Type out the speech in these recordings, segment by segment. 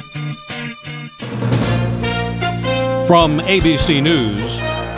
From ABC News,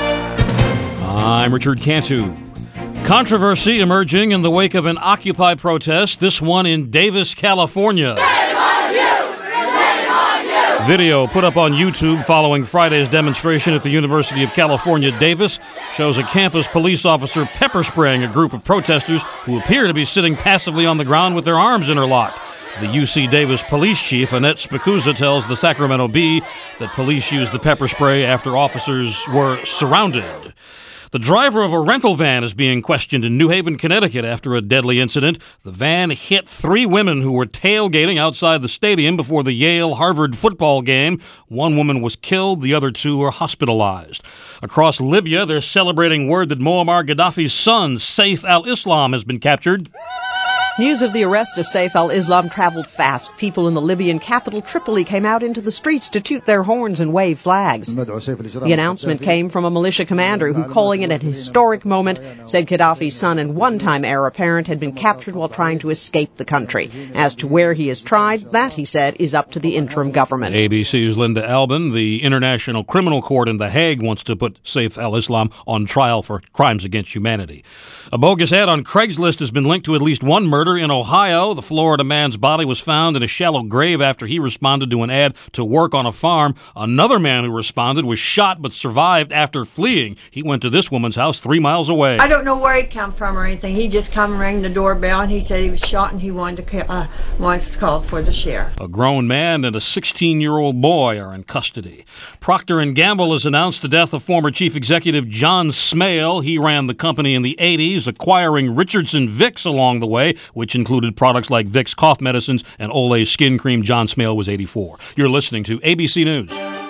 I'm Richard Cantu. Controversy emerging in the wake of an Occupy protest, this one in Davis, California. Shame on you! Shame on you! Video put up on YouTube following Friday's demonstration at the University of California, Davis shows a campus police officer pepper spraying a group of protesters who appear to be sitting passively on the ground with their arms interlocked. The UC Davis police chief, Annette Spicuzza, tells the Sacramento Bee that police used the pepper spray after officers were surrounded. The driver of a rental van is being questioned in New Haven, Connecticut after a deadly incident. The van hit 3 women who were tailgating outside the stadium before the Yale-Harvard football game. 1 woman was killed. The other 2 were hospitalized. Across Libya, they're celebrating word that Muammar Gaddafi's son, Saif al-Islam, has been captured. News of the arrest of Saif al-Islam traveled fast. People in the Libyan capital, Tripoli, came out into the streets to toot their horns and wave flags. The announcement came from a militia commander who, calling it an historic moment, said Gaddafi's son and one-time heir apparent had been captured while trying to escape the country. As to where he is tried, that, he said, is up to the interim government. ABC's Linda Albin. The International Criminal Court in The Hague wants to put Saif al-Islam on trial for crimes against humanity. A bogus ad on Craigslist has been linked to at least one murder in Ohio. The Florida man's body was found in a shallow grave after he responded to an ad to work on a farm. Another man who responded was shot but survived after fleeing. He went to this woman's house 3 miles away. I don't know where he come from or anything. He just come and rang the doorbell and he said he was shot and he wanted to call for the sheriff. A grown man and a 16-year-old boy are in custody. Procter & Gamble has announced the death of former chief executive John Smale. He ran the company in the 80s, acquiring Richardson Vicks along the way, which included products like Vicks cough medicines and Olay skin cream. John Smale was 84. You're listening to ABC News.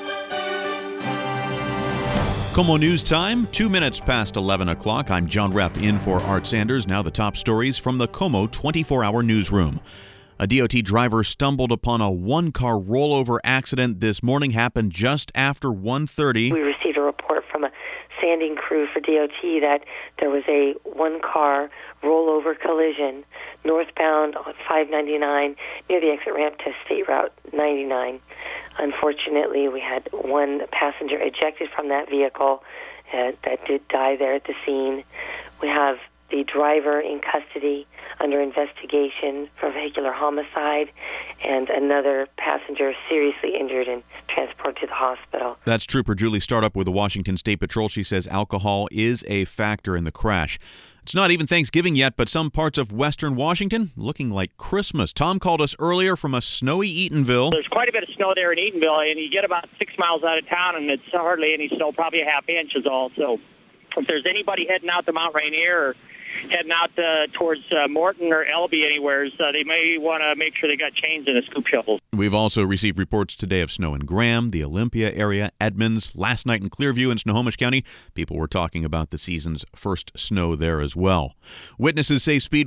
KOMO News Time, 2 minutes past 11 o'clock. I'm John Repp in for Art Sanders. Now the top stories from the KOMO 24-hour newsroom. A DOT driver stumbled upon a one-car rollover accident this morning. Happened just after 1:30. We received a report from a sanding crew for DOT that there was a one-car rollover collision northbound on 599 near the exit ramp to State Route 99. Unfortunately, we had one passenger ejected from that vehicle that did die there at the scene. We have the driver in custody under investigation for vehicular homicide, and another passenger seriously injured and transported to the hospital. That's Trooper Julie Startup with the Washington State Patrol. She says alcohol is a factor in the crash. It's not even Thanksgiving yet, but some parts of western Washington looking like Christmas. Tom called us earlier from a snowy Eatonville. There's quite a bit of snow there in Eatonville, and you get about 6 miles out of town, and it's hardly any snow, probably a half inch is all. So if there's anybody heading out to Mount Rainier or heading out towards Morton or Elby anywhere, they may want to make sure they got chains and a scoop shovel. We've also received reports today of snow in Graham, the Olympia area, Edmonds, last night in Clearview and Snohomish County. People were talking about the season's first snow there as well. Witnesses say speed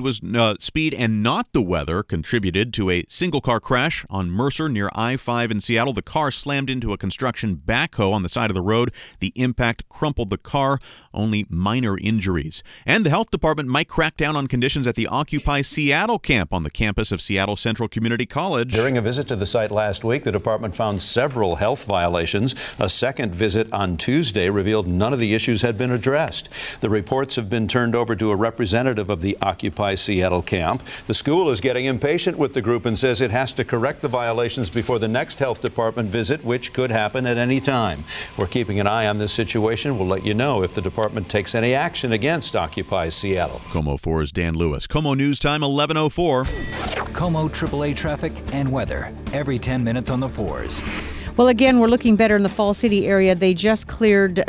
and not the weather contributed to a single-car crash on Mercer near I-5 in Seattle. The car slammed into a construction backhoe on the side of the road. The impact crumpled the car, only minor injuries. And the health department might crack down on conditions at the Occupy Seattle camp on the campus of Seattle Central Community College. During a visit to the site last week, the department found several health violations. A second visit on Tuesday revealed none of the issues had been addressed. The reports have been turned over to a representative of the Occupy Seattle camp. The school is getting impatient with the group and says it has to correct the violations before the next health department visit, which could happen at any time. We're keeping an eye on this situation. We'll let you know if the department takes any action against Occupy Seattle. KOMO 4's Dan Lewis. KOMO News Time, 11:04. KOMO AAA traffic and weather every 10 minutes on the 4s. Well, again, we're looking better in the Fall City area. They just cleared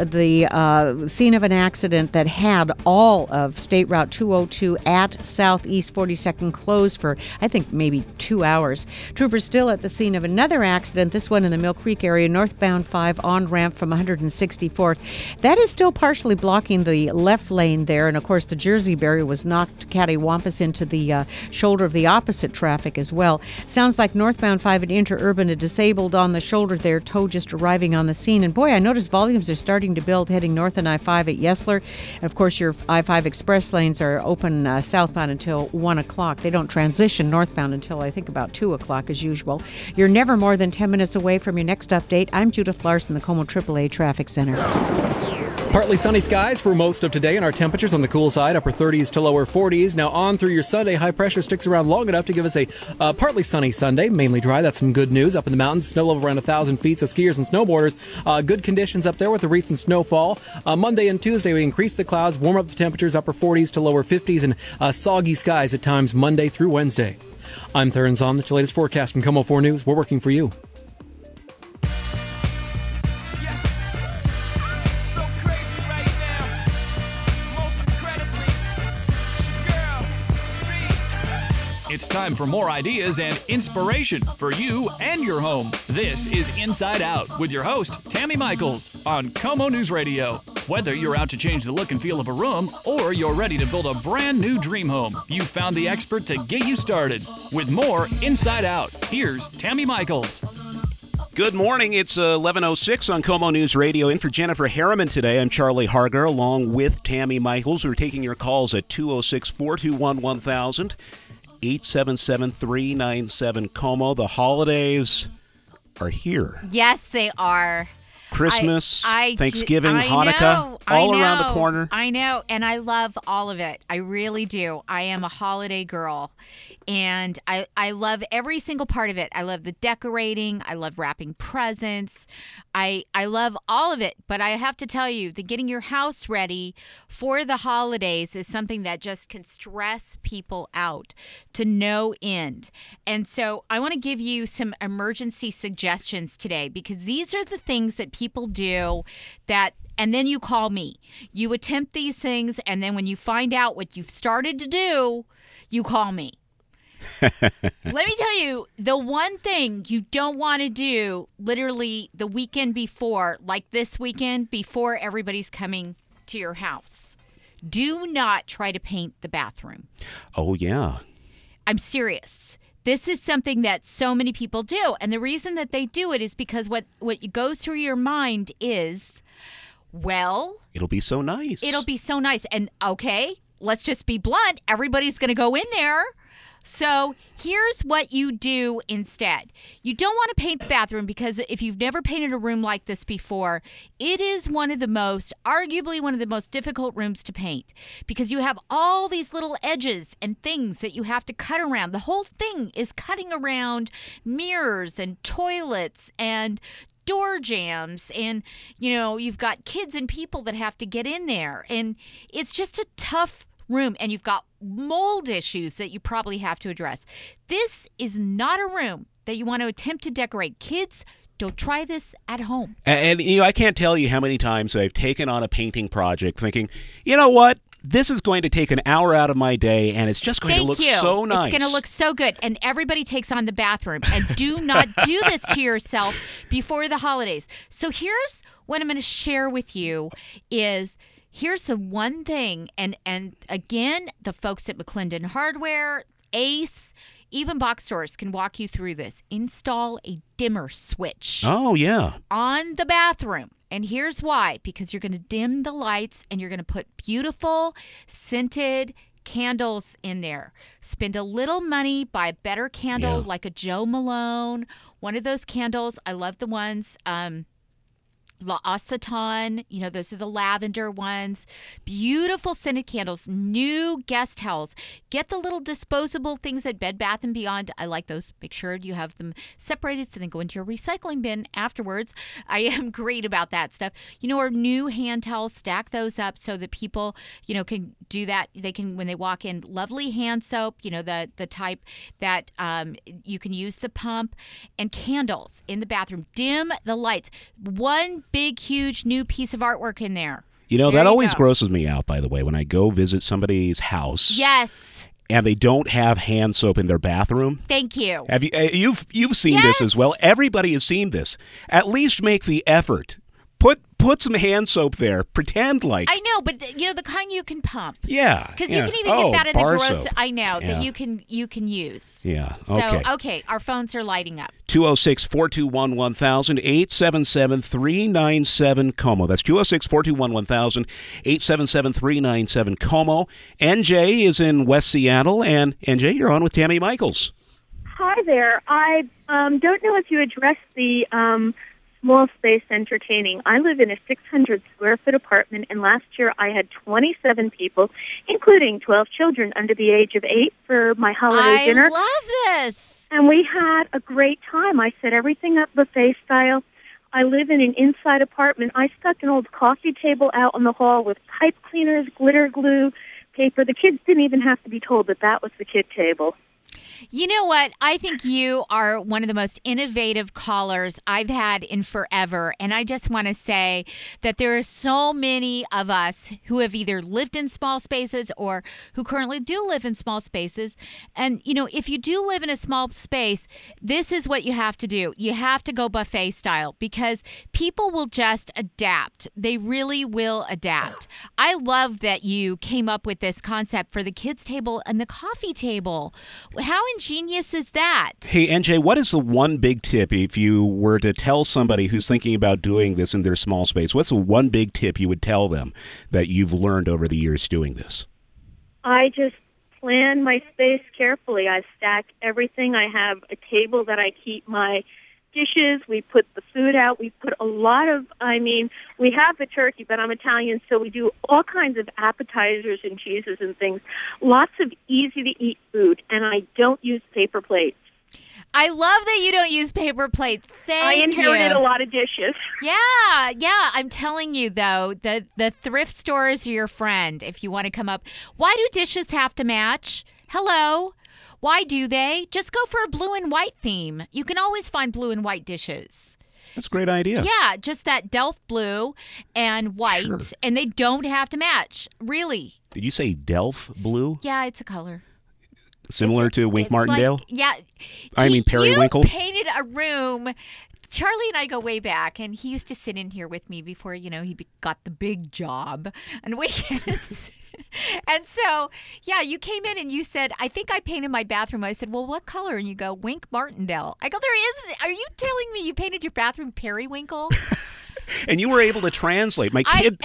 the scene of an accident that had all of State Route 202 at Southeast 42nd closed for, I think, maybe 2 hours. Troopers still at the scene of another accident, this one in the Mill Creek area, northbound 5 on-ramp from 164th. That is still partially blocking the left lane there, and, of course, the Jersey barrier was knocked cattywampus into the shoulder of the opposite traffic as well. Sounds like northbound 5 at Interurban, a disabled on the shoulder there. Tow just arriving on the scene. And boy, I noticed volumes are starting to build heading north on I-5 at Yesler. And of course, your I-5 express lanes are open southbound until 1 o'clock. They don't transition northbound until I think about 2 o'clock as usual. You're never more than 10 minutes away from your next update. I'm Judith Larson, the Como AAA Traffic Center. Partly sunny skies for most of today, and our temperatures on the cool side, upper 30s to lower 40s. Now on through your Sunday, high pressure sticks around long enough to give us a partly sunny Sunday, mainly dry. That's some good news. Up in the mountains, snow level around 1,000 feet, so skiers and snowboarders, good conditions up there with the recent snowfall. Monday and Tuesday, we increase the clouds, warm up the temperatures, upper 40s to lower 50s, and soggy skies at times Monday through Wednesday. I'm Theron Zahn, the latest forecast from Como 4 News. We're working for you. It's time for more ideas and inspiration for you and your home. This is Inside Out with your host, Tammy Michaels, on Como News Radio. Whether you're out to change the look and feel of a room or you're ready to build a brand new dream home, you found the expert to get you started. With more Inside Out, here's Tammy Michaels. Good morning. It's 11:06 on Como News Radio. In for Jennifer Harriman today, I'm Charlie Harger, along with Tammy Michaels. We're taking your calls at 206-421-1000. 877-397-COMO. The holidays are here. Yes, they are. Christmas, Thanksgiving, Hanukkah, all around the corner. I know, and I love all of it. I really do. I am a holiday girl, and I love every single part of it. I love the decorating. I love wrapping presents. I love all of it, but I have to tell you that getting your house ready for the holidays is something that just can stress people out to no end. And so I want to give you some emergency suggestions today, because these are the things that people do that, and then you call me. You attempt these things, and then when you find out what you've started to do, you call me. Let me tell you, the one thing you don't want to do literally the weekend before, like this weekend, before everybody's coming to your house, do not try to paint the bathroom. Oh, yeah. I'm serious. This is something that so many people do. And the reason that they do it is because what goes through your mind is, well, it'll be so nice. It'll be so nice. And okay, let's just be blunt. Everybody's going to go in there. So here's what you do instead. You don't want to paint the bathroom, because if you've never painted a room like this before, it is arguably one of the most difficult rooms to paint, because you have all these little edges and things that you have to cut around. The whole thing is cutting around mirrors and toilets and door jambs, and you've got kids and people that have to get in there, and it's just a tough room, and you've got mold issues that you probably have to address. This is not a room that you want to attempt to decorate. Kids, don't try this at home. And I can't tell you how many times I've taken on a painting project thinking, you know what? This is going to take an hour out of my day, and it's just going to look so nice. It's going to look so good. And everybody takes on the bathroom. And do not do this to yourself before the holidays. So here's what I'm going to share with you is, here's the one thing, and again, the folks at McClendon Hardware, Ace, even box stores can walk you through this. Install a dimmer switch. Oh, yeah. On the bathroom. And here's why. Because you're going to dim the lights, and you're going to put beautiful scented candles in there. Spend a little money, buy a better candle, like a Joe Malone, one of those candles. I love the ones, La Aceton, those are the lavender ones. Beautiful scented candles, new guest towels. Get the little disposable things at Bed Bath & Beyond. I like those. Make sure you have them separated so they go into your recycling bin afterwards. I am great about that stuff. Our new hand towels, stack those up so that people, can do that. They can, when they walk in, lovely hand soap, the type that you can use the pump, and candles in the bathroom. Dim the lights. One big, huge new piece of artwork in there. That always grosses me out, by the way, when I go visit somebody's house. Yes. And they don't have hand soap in their bathroom. Thank you. Have you've seen this as well. Everybody has seen this. At least make the effort. Put put some hand soap there. Pretend like. I know, but the kind you can pump. Yeah. Because you can even get that in the bar grocery. soap. I know Yeah. that you can use. Yeah. Okay. So, okay, our phones are lighting up. 206-421-1000, 877-397-KOMO. That's 206-421-1000, 877-397-KOMO. NJ is in West Seattle, and NJ, you're on with Tammy Michaels. Hi there. I don't know if you addressed the small space entertaining. I live in a 600-square-foot apartment, and last year I had 27 people, including 12 children under the age of 8 for my holiday dinner. I love this. And we had a great time. I set everything up buffet style. I live in an inside apartment. I stuck an old coffee table out on the hall with pipe cleaners, glitter glue, paper. The kids didn't even have to be told that that was the kid table. You know what? I think you are one of the most innovative callers I've had in forever. And I just want to say that there are so many of us who have either lived in small spaces or who currently do live in small spaces. And, if you do live in a small space, this is what you have to do. You have to go buffet style because people will just adapt. They really will adapt. I love that you came up with this concept for the kids' table and the coffee table. How ingenious is that? Hey, NJ, what is the one big tip if you were to tell somebody who's thinking about doing this in their small space? What's the one big tip you would tell them that you've learned over the years doing this? I just plan my space carefully. I stack everything. I have a table that I keep my dishes. We put the food out. We put a lot of, we have the turkey, but I'm Italian, so we do all kinds of appetizers and cheeses and things. Lots of easy-to-eat food, and I don't use paper plates. I love that you don't use paper plates. I inherited a lot of dishes. Yeah. I'm telling you, though, the thrift stores are your friend if you want to come up. Why do dishes have to match? Hello? Why do they? Just go for a blue and white theme. You can always find blue and white dishes. That's a great idea. Yeah, just that Delft blue and white, Sure. and they don't have to match. Really. Did you say Delft blue? Yeah, it's a color. Similar to Wink Martindale? Yeah. Periwinkle? You painted a room. Charlie and I go way back, and he used to sit in here with me before, he got the big job on weekends. And so, yeah, you came in and you said, I think I painted my bathroom. I said, well, what color? And you go, Wink Martindale. I go, there isn't. Are you telling me you painted your bathroom periwinkle? And you were able to translate. My kid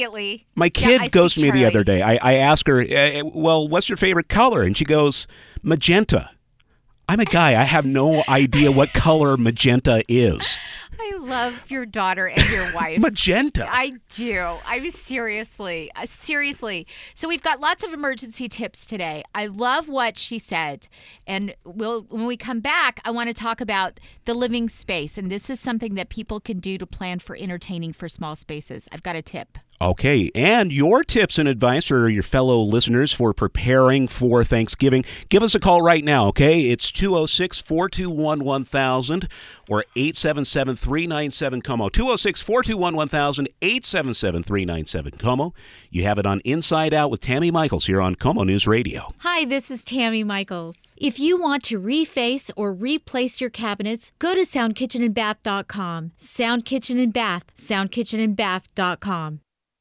goes to me the other day. I asked her, well, what's your favorite color? And she goes, magenta. I'm a guy. I have no idea what color magenta is. I love your daughter and your wife. Magenta. I do. I mean, seriously. So we've got lots of emergency tips today. I love what she said. And when we come back, I want to talk about the living space. And this is something that people can do to plan for entertaining for small spaces. I've got a tip. Okay, and your tips and advice for your fellow listeners for preparing for Thanksgiving. Give us a call right now, okay? It's 206-421-1000 or 877-397-KOMO. 206-421-1000, 877-397-KOMO. You have it on Inside Out with Tammy Michaels here on KOMO News Radio. Hi, this is Tammy Michaels. If you want to reface or replace your cabinets, go to SoundKitchenandBath.com. Sound Kitchen and Bath, SoundKitchenandBath.com.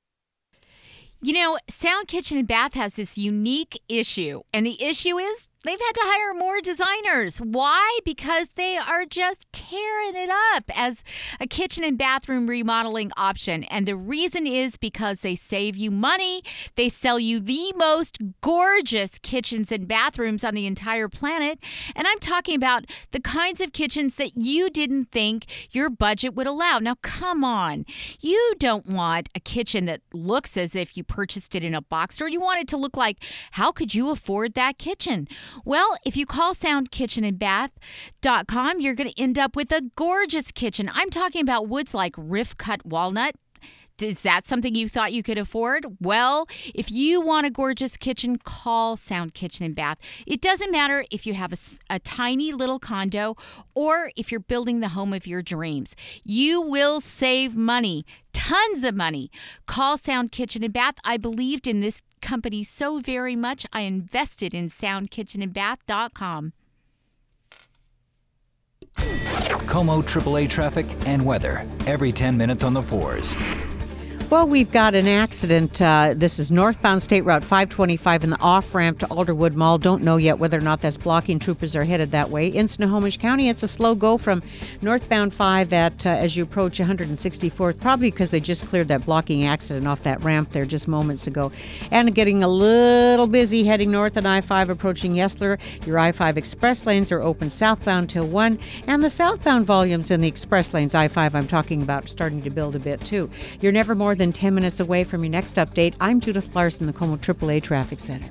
Sound Kitchen and Bath has this unique issue, and the issue is they've had to hire more designers. Why? Because they are just tearing it up as a kitchen and bathroom remodeling option. And the reason is because they save you money. They sell you the most gorgeous kitchens and bathrooms on the entire planet. And I'm talking about the kinds of kitchens that you didn't think your budget would allow. Now, come on. You don't want a kitchen that looks as if you purchased it in a box store. You want it to look like, how could you afford that kitchen? Well, if you call SoundKitchenandBath.com, you're going to end up with a gorgeous kitchen. I'm talking about woods like rift-cut walnut. Is that something you thought you could afford? Well, if you want a gorgeous kitchen, call Sound Kitchen and Bath. It doesn't matter if you have a tiny little condo or if you're building the home of your dreams. You will save money, tons of money. Call Sound Kitchen and Bath. I believed in this company so very much, I invested in SoundKitchenandBath.com. KOMO AAA traffic and weather every 10 minutes on the 4s. Well, we've got an accident. This is northbound State Route 525 in the off-ramp to Alderwood Mall. Don't know yet whether or not that's blocking. Troopers are headed that way. In Snohomish County, it's a slow go from northbound 5 as you approach 164th, probably because they just cleared that blocking accident off that ramp there just moments ago. And getting a little busy heading north on I-5 approaching Yesler. Your I-5 express lanes are open southbound till 1. And the southbound volumes in the express lanes, I-5 I'm talking about, starting to build a bit too. You're never more than 10 minutes away from your next update. I'm Judith Larson, the KOMO AAA Traffic Center.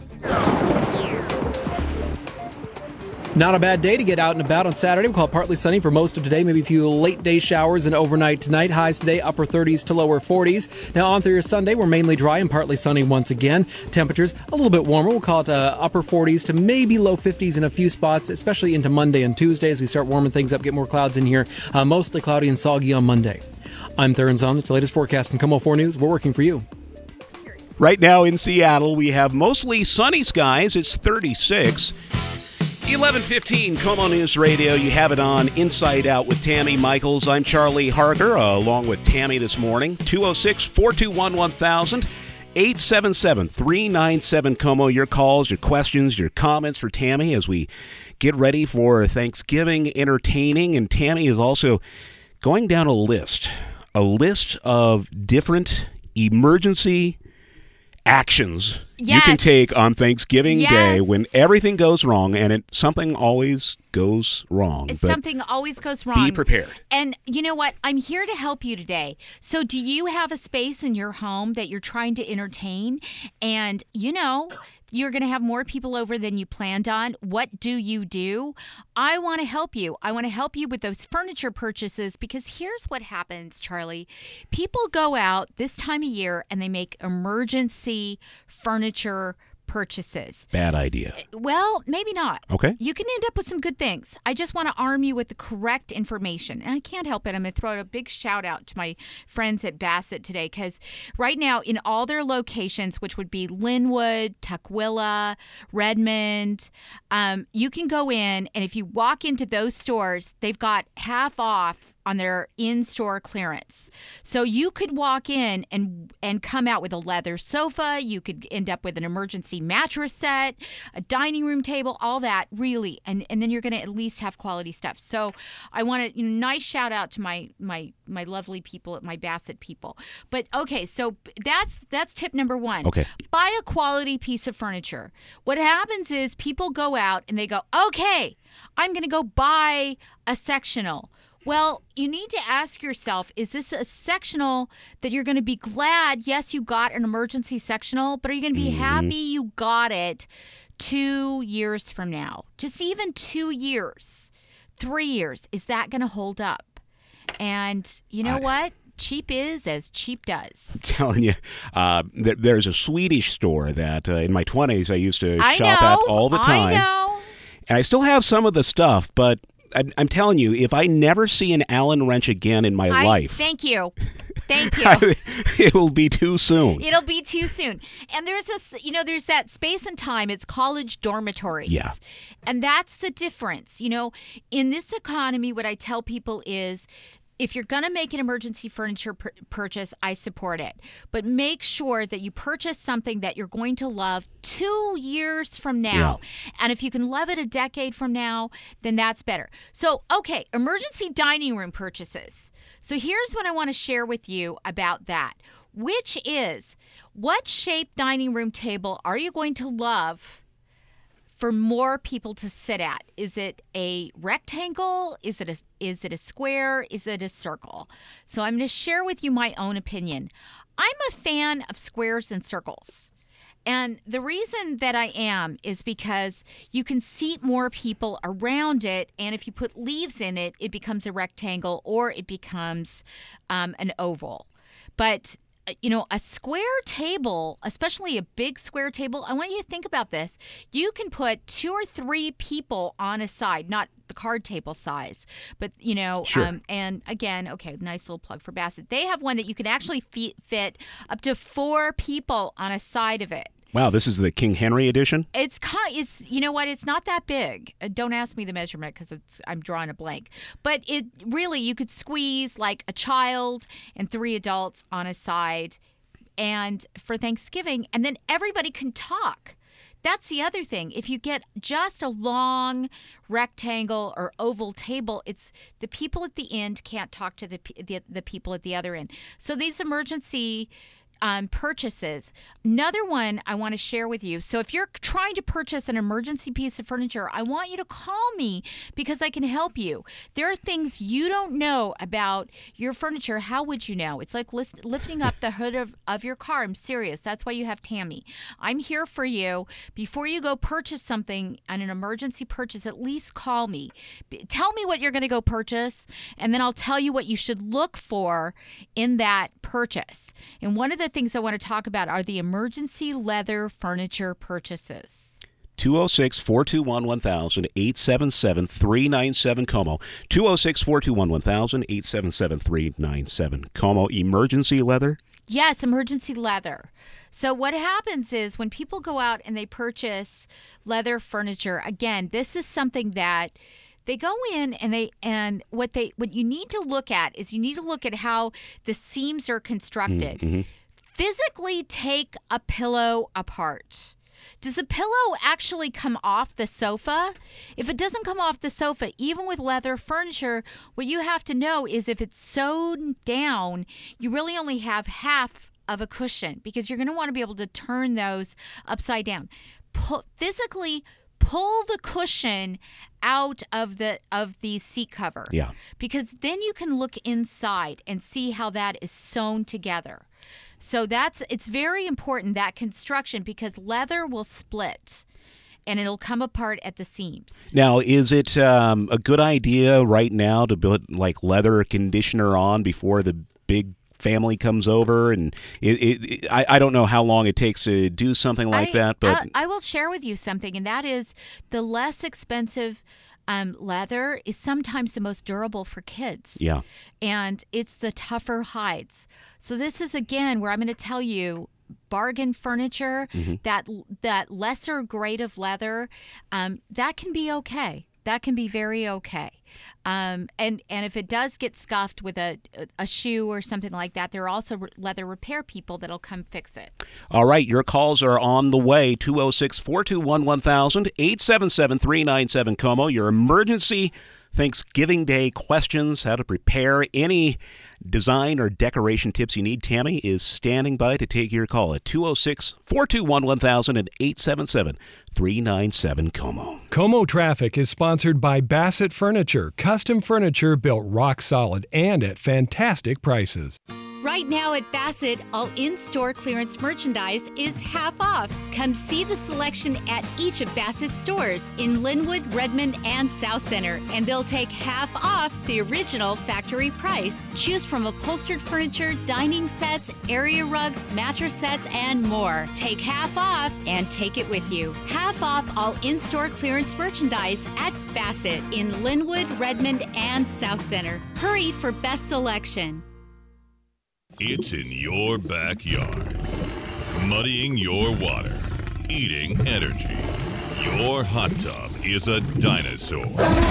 Not a bad day to get out and about on Saturday. We'll call it partly sunny for most of today. Maybe a few late day showers and overnight tonight. Highs today, upper 30s to lower 40s. Now on through your Sunday, we're mainly dry and partly sunny once again. Temperatures a little bit warmer. We'll call it upper 40s to maybe low 50s in a few spots, especially into Monday and Tuesday as we start warming things up, get more clouds in here. Mostly cloudy and soggy on Monday. I'm Theron Zahn. That's the latest forecast from KOMO 4 News. We're working for you. Right now in Seattle, we have mostly sunny skies. It's 36. 11:15 KOMO News Radio. You have it on Inside Out with Tammy Michaels. I'm Charlie Harger, along with Tammy this morning. 206-421-1000. 877-397 KOMO. Your calls, your questions, your comments for Tammy as we get ready for Thanksgiving entertaining. And Tammy is also going down a list of different emergency actions you can take on Thanksgiving Day when everything goes wrong, and something always goes wrong. Something always goes wrong. Be prepared. And you know what? I'm here to help you today. So do you have a space in your home that you're trying to entertain? And, you're going to have more people over than you planned on. What do you do? I want to help you. I want to help you with those furniture purchases because here's what happens, Charlie. People go out this time of year and they make emergency furniture purchases. Bad idea. Well, maybe not. Okay. You can end up with some good things. I just want to arm you with the correct information. And I can't help it. I'm going to throw out a big shout out to my friends at Bassett today because right now in all their locations, which would be Linwood, Tukwila, Redmond, you can go in and if you walk into those stores, they've got half off on their in-store clearance. So you could walk in and come out with a leather sofa. You could end up with an emergency mattress set, a dining room table, all that, really. And then you're going to at least have quality stuff. So I want a nice shout out to my lovely people at my Bassett people. But okay, so that's tip number one. Okay. Buy a quality piece of furniture. What happens is people go out and they go, okay, I'm going to go buy a sectional. Well, you need to ask yourself, is this a sectional that you're going to be glad, yes, you got an emergency sectional, but are you going to be happy you got it 2 years from now? Just even 2 years, 3 years, is that going to hold up? And you know what? Cheap is as cheap does. I'm telling you, there's a Swedish store that in my 20s I used to shop at all the time. I know. And I still have some of the stuff, but I'm telling you, if I never see an Allen wrench again in my life. Thank you. Thank you. It will be too soon. It'll be too soon. And there's there's that space and time. It's college dormitories. Yeah. And that's the difference. In this economy, what I tell people is, if you're going to make an emergency furniture purchase, I support it. But make sure that you purchase something that you're going to love 2 years from now. Yeah. And if you can love it a decade from now, then that's better. So, okay, emergency dining room purchases. So here's what I want to share with you about that, which is what shape dining room table are you going to love for more people to sit at? Is it a rectangle? Is it a square? Is it a circle? So I'm going to share with you my own opinion. I'm a fan of squares and circles. And the reason that I am is because you can seat more people around it, and if you put leaves in it, it becomes a rectangle or it becomes an oval. But a square table, especially a big square table, I want you to think about this. You can put 2 or 3 people on a side, not the card table size, but, Sure. And again, okay, nice little plug for Bassett. They have one that you can actually fit up to 4 people on a side of it. Wow, this is the King Henry edition? It's you know what? It's not that big. Don't ask me the measurement because I'm drawing a blank. But it really, you could squeeze like a child and 3 adults on a side, and for Thanksgiving, and then everybody can talk. That's the other thing. If you get just a long rectangle or oval table, it's the people at the end can't talk to the people at the other end. So these emergency purchases. Another one I want to share with you. So if you're trying to purchase an emergency piece of furniture, I want you to call me because I can help you. There are things you don't know about your furniture. How would you know? It's like lifting up the hood of your car. I'm serious. That's why you have Tammy. I'm here for you. Before you go purchase something on an emergency purchase, at least call me. Tell me what you're going to go purchase, and then I'll tell you what you should look for in that purchase. And one of the things I want to talk about are the emergency leather furniture purchases. 206-421-1000, 877-397 Como. 206-421-1000, 877-397 Como. Emergency leather? Yes, emergency leather. So what happens is when people go out and they purchase leather furniture, again, this is something that they go in and what you need to look at is you need to look at how the seams are constructed. Mm-hmm. Physically take a pillow apart. Does the pillow actually come off the sofa? If it doesn't come off the sofa, even with leather furniture, what you have to know is if it's sewn down, you really only have half of a cushion because you're going to want to be able to turn those upside down. Physically pull the cushion out of the seat cover. Yeah. Because then you can look inside and see how that is sewn together. So it's very important, that construction, because leather will split and it'll come apart at the seams. Now, is it a good idea right now to put like leather conditioner on before the big family comes over? And I don't know how long it takes to do something like that, but I will share with you something, and that is the less expensive leather is sometimes the most durable for kids. Yeah. And it's the tougher hides. So this is, again, where I'm going to tell you bargain furniture, that lesser grade of leather, that can be okay. That can be very okay. And if it does get scuffed with a shoe or something like that, there are also leather repair people that'll come fix it. All right, your calls are on the way. 206-421-1000, 877-397 Como. Your emergency Thanksgiving Day questions, how to prepare, any design or decoration tips you need. Tammy is standing by to take your call at 206-421-1000 and 877-397 Como. Como Traffic is sponsored by Bassett Furniture, custom furniture built rock solid and at fantastic prices. Right now at Bassett, all in-store clearance merchandise is half off. Come see the selection at each of Bassett's stores in Linwood, Redmond, and South Center, and they'll take half off the original factory price. Choose from upholstered furniture, dining sets, area rugs, mattress sets, and more. Take half off and take it with you. Half off all in-store clearance merchandise at Bassett in Linwood, Redmond, and South Center. Hurry for best selection. It's in your backyard, muddying your water, eating energy. Your hot tub is a dinosaur.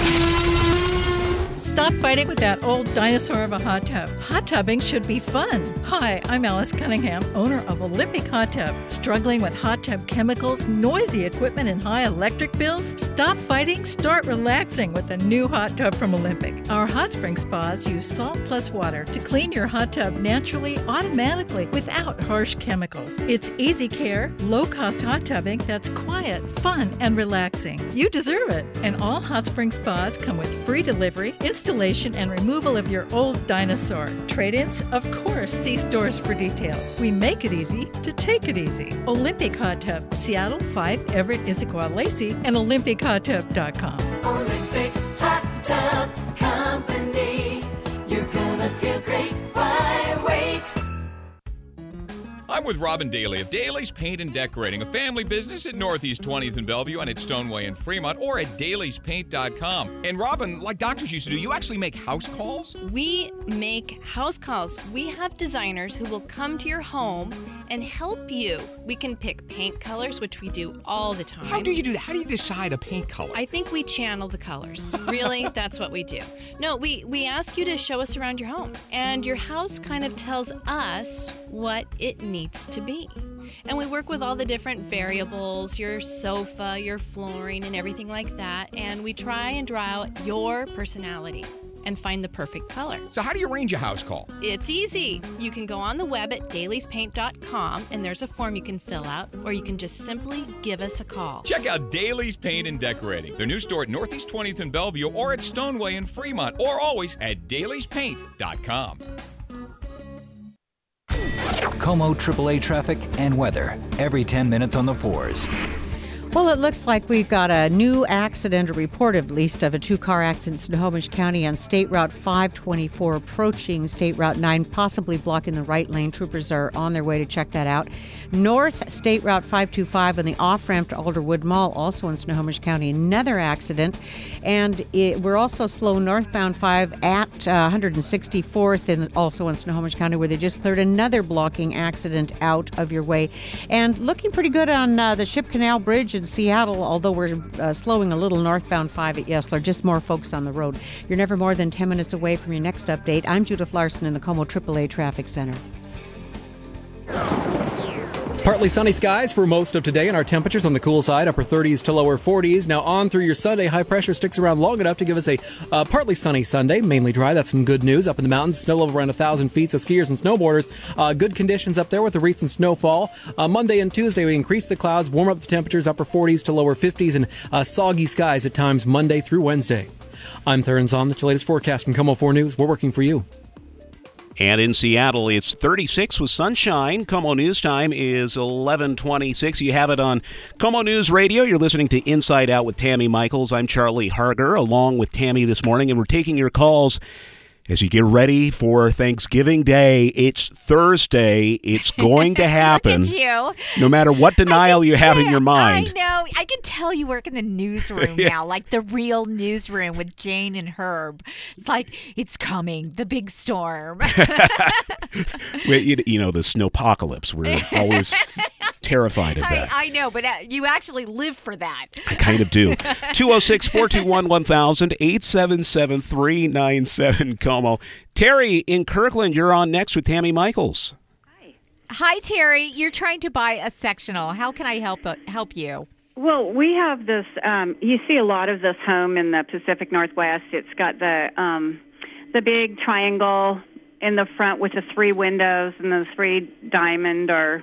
Stop fighting with that old dinosaur of a hot tub. Hot tubbing should be fun. Hi, I'm Alice Cunningham, owner of Olympic Hot Tub. Struggling with hot tub chemicals, noisy equipment, and high electric bills? Stop fighting, start relaxing with a new hot tub from Olympic. Our hot spring spas use salt plus water to clean your hot tub naturally, automatically, without harsh chemicals. It's easy care, low-cost hot tubbing that's quiet, fun, and relaxing. You deserve it. And all hot spring spas come with free delivery, installation, and removal of your old dinosaur. Trade-ins? Of course, see stores for details. We make it easy to take it easy. Olympic Hot Tub, Seattle, 5 Everett, Issaquah, Lacey, and OlympicHotTub.com. Olympic Hot Tub Company. You're gonna feel great. Why wait? I'm I'm with Robin Daly of Daly's Paint and Decorating, a family business at Northeast 20th and Bellevue and at Stoneway in Fremont, or at dailyspaint.com. And Robin, like doctors used to do, you actually make house calls? We make house calls. We have designers who will come to your home and help you. We can pick paint colors, which we do all the time. How do you do that? How do you decide a paint color? I think we channel the colors. Really, that's what we do. No, we ask you to show us around your home, and your house kind of tells us what it needs to be. And we work with all the different variables, your sofa, your flooring, and everything like that, and we try and draw out your personality and find the perfect color. So how do you arrange a house call? It's easy. You can go on the web at dailyspaint.com, and there's a form you can fill out, or you can just simply give us a call. Check out Daly's Paint and Decorating, their new store at Northeast 20th and Bellevue, or at Stoneway in Fremont, or always at dailyspaint.com. KOMO AAA traffic and weather every 10 minutes on the 4s. Well, it looks like we've got a new accident, a report at least, of a two-car accident in Snohomish County on State Route 524 approaching State Route 9, possibly blocking the right lane. Troopers are on their way to check that out. North State Route 525 on the off-ramp to Alderwood Mall, also in Snohomish County, another accident. And we're also slow northbound 5 at 164th, and also in Snohomish County, where they just cleared another blocking accident out of your way. And looking pretty good on the Ship Canal Bridge in Seattle, although we're slowing a little northbound 5 at Yesler. Just more folks on the road. You're never more than 10 minutes away from your next update. I'm Judith Larson in the KOMO AAA Traffic Center. Partly sunny skies for most of today, and our temperatures on the cool side, upper 30s to lower 40s. Now on through your Sunday, high pressure sticks around long enough to give us a partly sunny Sunday, mainly dry. That's some good news. Up in the mountains, snow level around 1,000 feet, so skiers and snowboarders, good conditions up there with the recent snowfall. Monday and Tuesday, we increase the clouds, warm up the temperatures, upper 40s to lower 50s, and soggy skies at times Monday through Wednesday. I'm Theron Zahn, the latest forecast from KOMO 4 News. We're working for you. And in Seattle, it's 36 with sunshine. KOMO News Time is 11:26. You have it on KOMO News Radio. You're listening to Inside Out with Tammy Michaels. I'm Charlie Harger, along with Tammy this morning, and we're taking your calls as you get ready for Thanksgiving Day. It's Thursday. It's going to happen. Look at you. No matter what denial you have in your mind. I know. I can tell you work in the newsroom now, like the real newsroom with Jane and Herb. It's like, it's coming, the big storm. Well, you know, the snowpocalypse. We're always terrified of that. I know, but you actually live for that. I kind of do. 206-421-1000, 877-397 KOMO. Terry in Kirkland, you're on next with Tammy Michaels. Hi, Terry. You're trying to buy a sectional. How can I help you? Well, we have this, you see a lot of this home in the Pacific Northwest. It's got the big triangle in the front with the 3 windows and the 3 diamond or,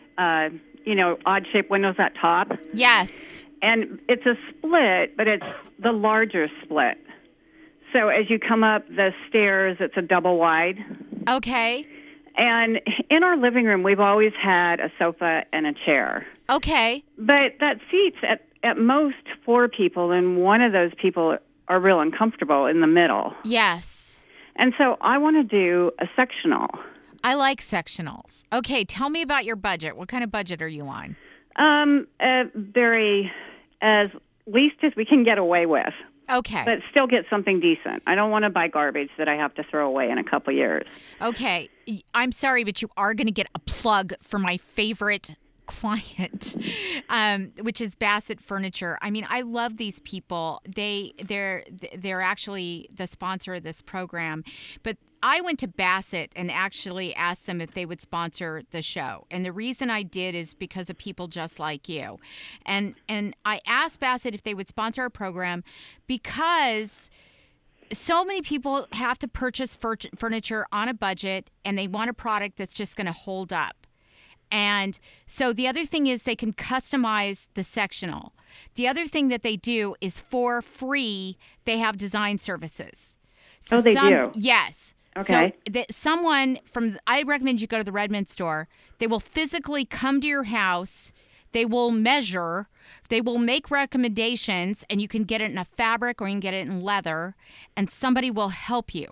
odd-shaped windows at top. Yes. And it's a split, but it's the larger split. So as you come up the stairs, it's a double wide. Okay. And in our living room, we've always had a sofa and a chair. Okay. But that seats at most 4 people, and one of those people are real uncomfortable in the middle. Yes. And so I want to do a sectional. I like sectionals. Okay, tell me about your budget. What kind of budget are you on? Very, as least as we can get away with. Okay. But still get something decent. I don't want to buy garbage that I have to throw away in a couple years. Okay. I'm sorry, but you are going to get a plug for my favorite client, which is Bassett Furniture. I mean, I love these people. They're actually the sponsor of this program, but I went to Bassett and actually asked them if they would sponsor the show. And the reason I did is because of people just like you. And I asked Bassett if they would sponsor our program because so many people have to purchase furniture on a budget and they want a product that's just going to hold up. And so the other thing is they can customize the sectional. The other thing that they do is for free, they have design services. So they do? Yes. Okay. So I recommend you go to the Redmond store. They will physically come to your house. They will measure. They will make recommendations, and you can get it in a fabric or you can get it in leather, and somebody will help you.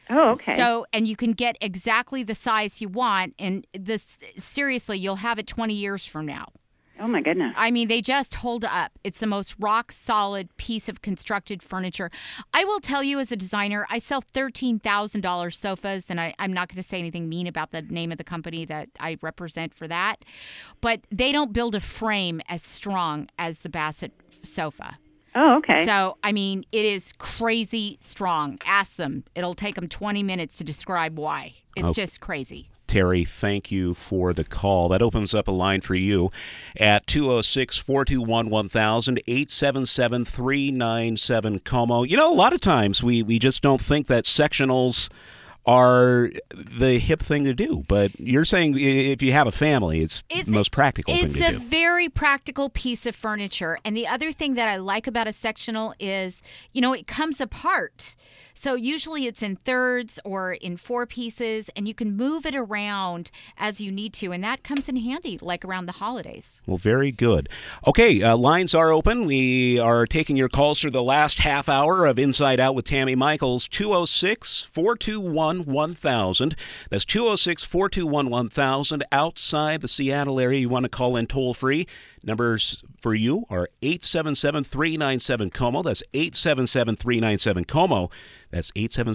Oh, okay. So, and you can get exactly the size you want, and this seriously, you'll have it 20 years from now. Oh, my goodness. I mean, they just hold up. It's the most rock-solid piece of constructed furniture. I will tell you, as a designer, I sell $13,000 sofas, and I'm not going to say anything mean about the name of the company that I represent for that, but they don't build a frame as strong as the Bassett sofa. Oh, okay. So, I mean, it is crazy strong. Ask them. It'll take them 20 minutes to describe why. It's just crazy. Terry, thank you for the call. That opens up a line for you at 206-421-1000, 877-397-KOMO. You know, a lot of times we just don't think that sectionals are the hip thing to do. But you're saying if you have a family, it's the most practical thing to do. It's a very practical piece of furniture. And the other thing that I like about a sectional is, you know, it comes apart. So usually it's in thirds or in 4 pieces, and you can move it around as you need to, and that comes in handy, like around the holidays. Well, very good. Okay, lines are open. We are taking your calls for the last half hour of Inside Out with Tammy Michaels, 206-421-1000. That's 206-421-1000. Outside the Seattle area, you want to call in toll-free. Numbers for you are 877-397-KOMO. That's 877-397-KOMO. That's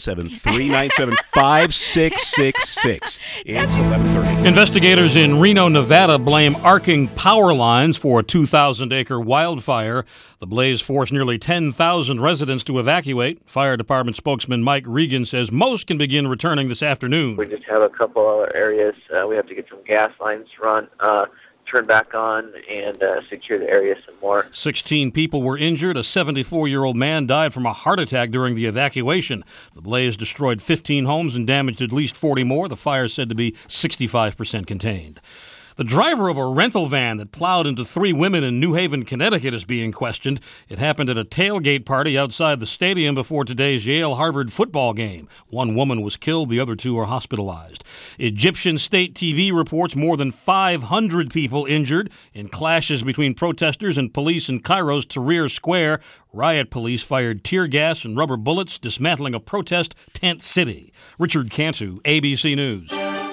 877-397-5666. It's 11:30. Investigators in Reno, Nevada blame arcing power lines for a 2,000-acre wildfire. The blaze forced nearly 10,000 residents to evacuate. Fire Department spokesman Mike Regan says most can begin returning this afternoon. We just have a couple other areas. We have to get some gas lines turned back on and secure the area some more. 16 people were injured. A 74-year-old man died from a heart attack during the evacuation. The blaze destroyed 15 homes and damaged at least 40 more. The fire is said to be 65% contained. The driver of a rental van that plowed into 3 women in New Haven, Connecticut is being questioned. It happened at a tailgate party outside the stadium before today's Yale-Harvard football game. 1 woman was killed. The other 2 are hospitalized. Egyptian state TV reports more than 500 people injured in clashes between protesters and police in Cairo's Tahrir Square. Riot police fired tear gas and rubber bullets, dismantling a protest tent city. Richard Cantu, ABC News.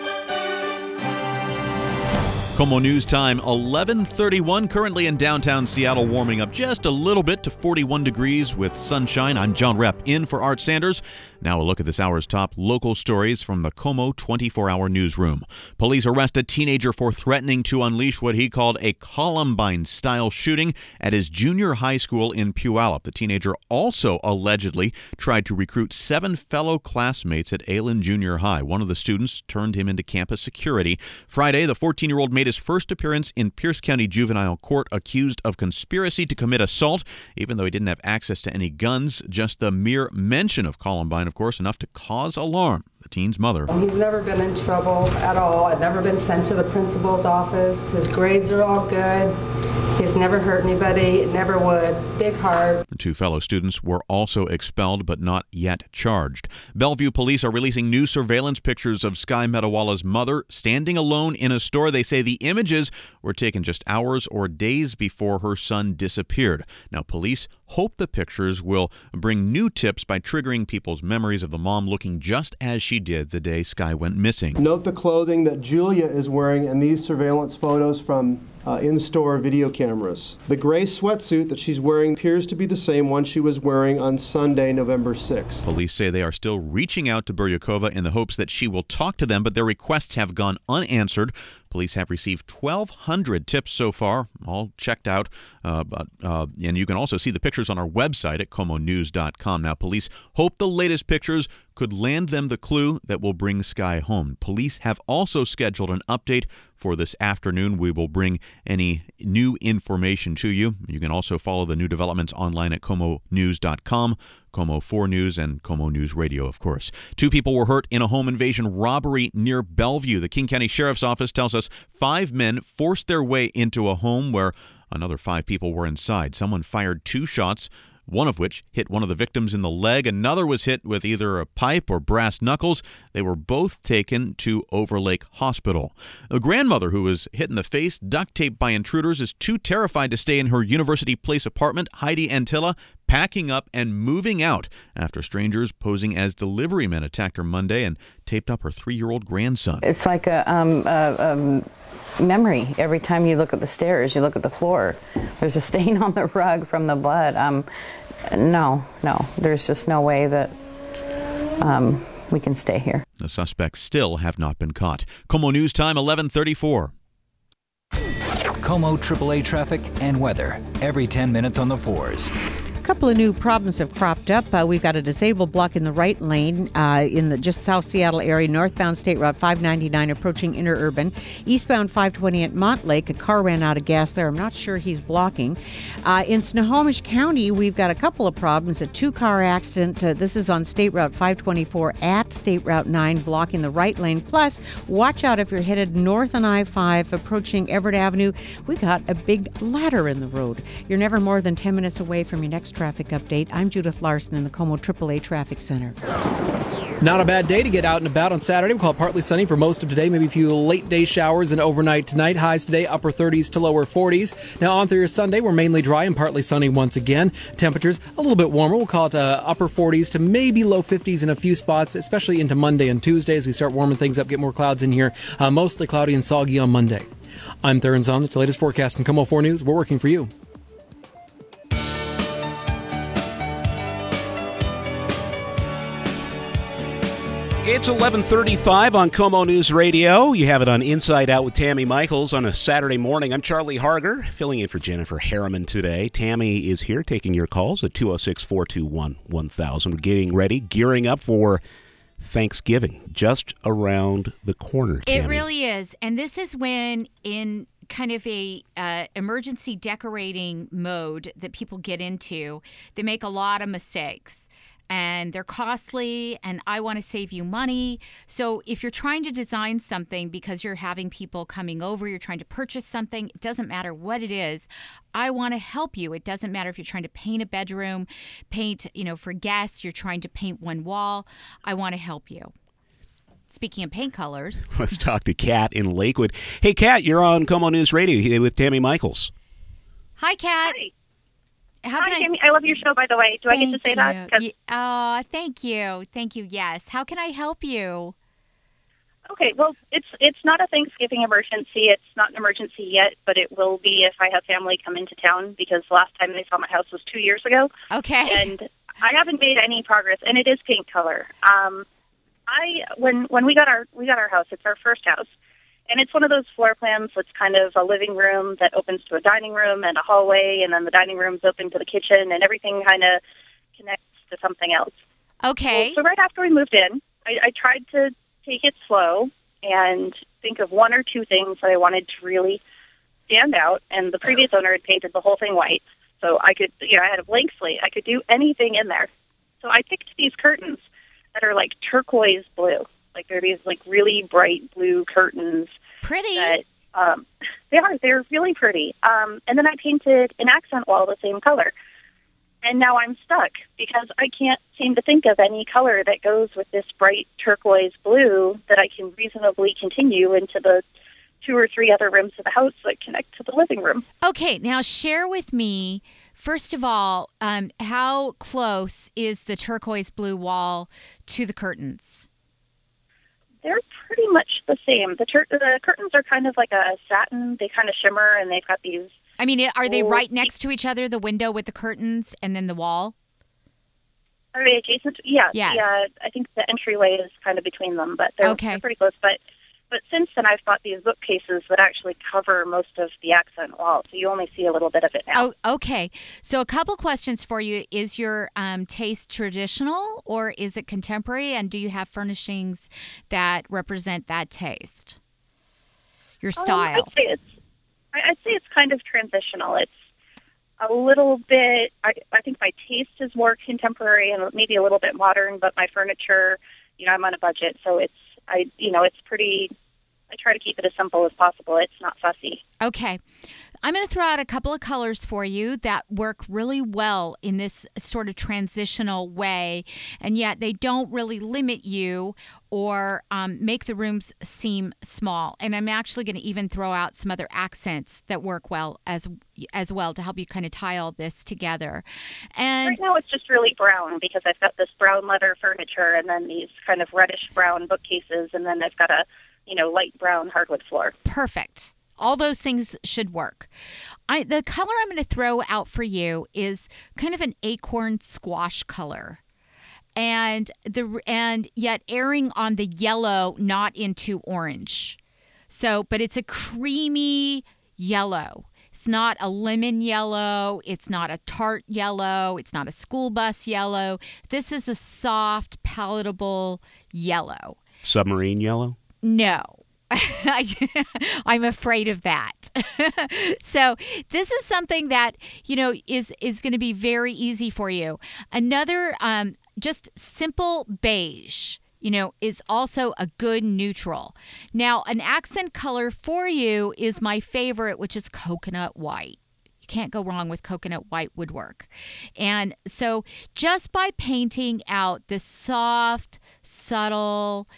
KOMO News Time, 11:31, currently in downtown Seattle, warming up just a little bit to 41 degrees with sunshine. I'm John Repp, in for Art Sanders. Now a look at this hour's top local stories from the KOMO 24-hour newsroom. Police arrest a teenager for threatening to unleash what he called a Columbine-style shooting at his junior high school in Puyallup. The teenager also allegedly tried to recruit 7 fellow classmates at Aylen Junior High. One of the students turned him into campus security. Friday, the 14-year-old made his first appearance in Pierce County Juvenile Court, accused of conspiracy to commit assault, even though he didn't have access to any guns. Just the mere mention of Columbine, of course, enough to cause alarm. The teen's mother. He's never been in trouble at all. I've never been sent to the principal's office. His grades are all good. He's never hurt anybody. Never would. Big heart. The 2 fellow students were also expelled but not yet charged. Bellevue police are releasing new surveillance pictures of Sky Metawalla's mother standing alone in a store. They say the images were taken just hours or days before her son disappeared. Now, police hope the pictures will bring new tips by triggering people's memories of the mom looking just as she did the day Sky went missing. Note the clothing that Julia is wearing in these surveillance photos from in-store video cameras. The gray sweatsuit that she's wearing appears to be the same one she was wearing on Sunday, November 6th. Police say they are still reaching out to Buryakova in the hopes that she will talk to them, but their requests have gone unanswered. Police have received 1,200 tips so far, all checked out, and you can also see the pictures on our website at KOMOnews.com. Now, police hope the latest pictures could land them the clue that will bring Sky home. Police have also scheduled an update for this afternoon. We will bring any new information to you. You can also follow the new developments online at KOMOnews.com, KOMO 4 News, and KOMO News Radio, of course. 2 people were hurt in a home invasion robbery near Bellevue. The King County Sheriff's Office tells us 5 men forced their way into a home where another 5 people were inside. Someone fired 2 shots, one of which hit one of the victims in the leg. Another was hit with either a pipe or brass knuckles. They were both taken to Overlake Hospital. A grandmother who was hit in the face, duct taped by intruders, is too terrified to stay in her University Place apartment. Heidi Antilla packing up and moving out after strangers posing as delivery men attacked her Monday and taped up her 3-year-old grandson. It's like a memory. Every time you look at the stairs, you look at the floor, there's a stain on the rug from the blood. No, there's just no way that we can stay here. The suspects still have not been caught. KOMO News Time, 11:34. KOMO AAA traffic and weather every 10 minutes on the 4s. A couple of new problems have cropped up. We've got a disabled block in the right lane in the just South Seattle area, northbound State Route 599 approaching interurban. Eastbound 520 at Montlake, a car ran out of gas there. I'm not sure he's blocking. In Snohomish County, we've got a couple of problems. A 2-car accident. This is on State Route 524 at State Route 9, blocking the right lane. Plus, watch out if you're headed north on I-5 approaching Everett Avenue. We've got a big ladder in the road. You're never more than 10 minutes away from your next traffic update. I'm Judith Larson in the KOMO AAA Traffic Center. Not a bad day to get out and about on Saturday. We'll call it partly sunny for most of today. Maybe a few late day showers and overnight tonight. Highs today, upper 30s to lower 40s. Now on through your Sunday, we're mainly dry and partly sunny once again. Temperatures a little bit warmer. We'll call it upper 40s to maybe low 50s in a few spots, especially into Monday and Tuesday as we start warming things up, get more clouds in here. Mostly cloudy and soggy on Monday. I'm Theron Zahn. That's the latest forecast from KOMO 4 News. We're working for you. It's 11:35 on KOMO News Radio. You have it on Inside Out with Tammy Michaels on a Saturday morning. I'm Charlie Harger, filling in for Jennifer Harriman today. Tammy is here taking your calls at 206-421-1000. We're getting ready, gearing up for Thanksgiving, just around the corner, Tammy. It really is. And this is when in kind of a emergency decorating mode that people get into, they make a lot of mistakes. And they're costly, and I want to save you money. So if you're trying to design something because you're having people coming over, you're trying to purchase something, it doesn't matter what it is, I want to help you. It doesn't matter if you're trying to paint a bedroom, paint, for guests, you're trying to paint one wall, I want to help you. Speaking of paint colors. Let's talk to Kat in Lakewood. Hey, Kat, you're on KOMO News Radio here with Tammy Michaels. Hi, Kat. Hi. Hi, Tammy. I love your show, by the way. Do I get to say that? Oh, thank you. Thank you. Yes. How can I help you? Okay. Well, it's not a Thanksgiving emergency. It's not an emergency yet, but it will be if I have family come into town because the last time they saw my house was 2 years ago. Okay. And I haven't made any progress, and it is paint color. When we got our house, it's our first house. And it's one of those floor plans that's kind of a living room that opens to a dining room and a hallway, and then the dining room's open to the kitchen, and everything kind of connects to something else. Okay. So right after we moved in, I tried to take it slow and think of one or two things that I wanted to really stand out, and the previous owner had painted the whole thing white. So I could, I had a blank slate. I could do anything in there. So I picked these curtains that are like turquoise blue. Like they're these like really bright blue curtains. Pretty. That, they're really pretty. And then I painted an accent wall the same color. And now I'm stuck because I can't seem to think of any color that goes with this bright turquoise blue that I can reasonably continue into the 2 or 3 other rooms of the house that connect to the living room. Okay, now share with me, first of all, how close is the turquoise blue wall to the curtains? They're pretty much the same. The curtains are kind of like a satin. They kind of shimmer, and they've got these... I mean, are they right next to each other, the window with the curtains and then the wall? Are they adjacent? Yeah. Yes. Yeah, I think the entryway is kind of between them, but they're pretty close. But since then, I've bought these bookcases that actually cover most of the accent wall, so you only see a little bit of it now. Oh, okay. So a couple questions for you. Is your taste traditional or is it contemporary? And do you have furnishings that represent that taste? Your style? I'd say it's kind of transitional. It's a little bit, I think my taste is more contemporary and maybe a little bit modern, but my furniture, I'm on a budget, so it's pretty, I try to keep it as simple as possible. It's not fussy. Okay. I'm going to throw out a couple of colors for you that work really well in this sort of transitional way, and yet they don't really limit you or make the rooms seem small. And I'm actually going to even throw out some other accents that work well as well to help you kind of tie all this together. And right now it's just really brown because I've got this brown leather furniture and then these kind of reddish brown bookcases, and then I've got a light brown hardwood floor. Perfect. All those things should work. The color I'm going to throw out for you is kind of an acorn squash color. And yet erring on the yellow, not into orange. But it's a creamy yellow. It's not a lemon yellow. It's not a tart yellow. It's not a school bus yellow. This is a soft, palatable yellow. Submarine yellow? No. I'm afraid of that. So this is something that, is going to be very easy for you. Another just simple beige, is also a good neutral. Now, an accent color for you is my favorite, which is coconut white. You can't go wrong with coconut white woodwork. And so just by painting out this soft, subtle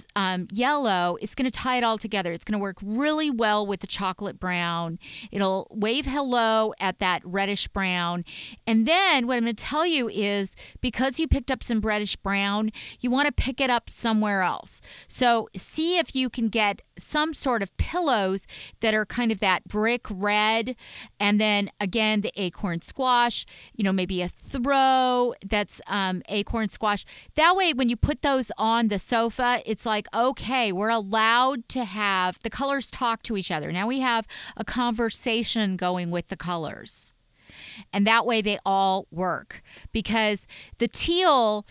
yellow, it's going to tie it all together. It's going to work really well with the chocolate brown. It'll wave hello at that reddish brown. And then what I'm going to tell you is because you picked up some reddish brown, you want to pick it up somewhere else. So see if you can get some sort of pillows that are kind of that brick red, and then again the acorn squash, maybe a throw that's acorn squash. That way when you put those on the sofa, it's like, okay, we're allowed to have the colors talk to each other. Now we have a conversation going with the colors. And that way they all work, because the teal,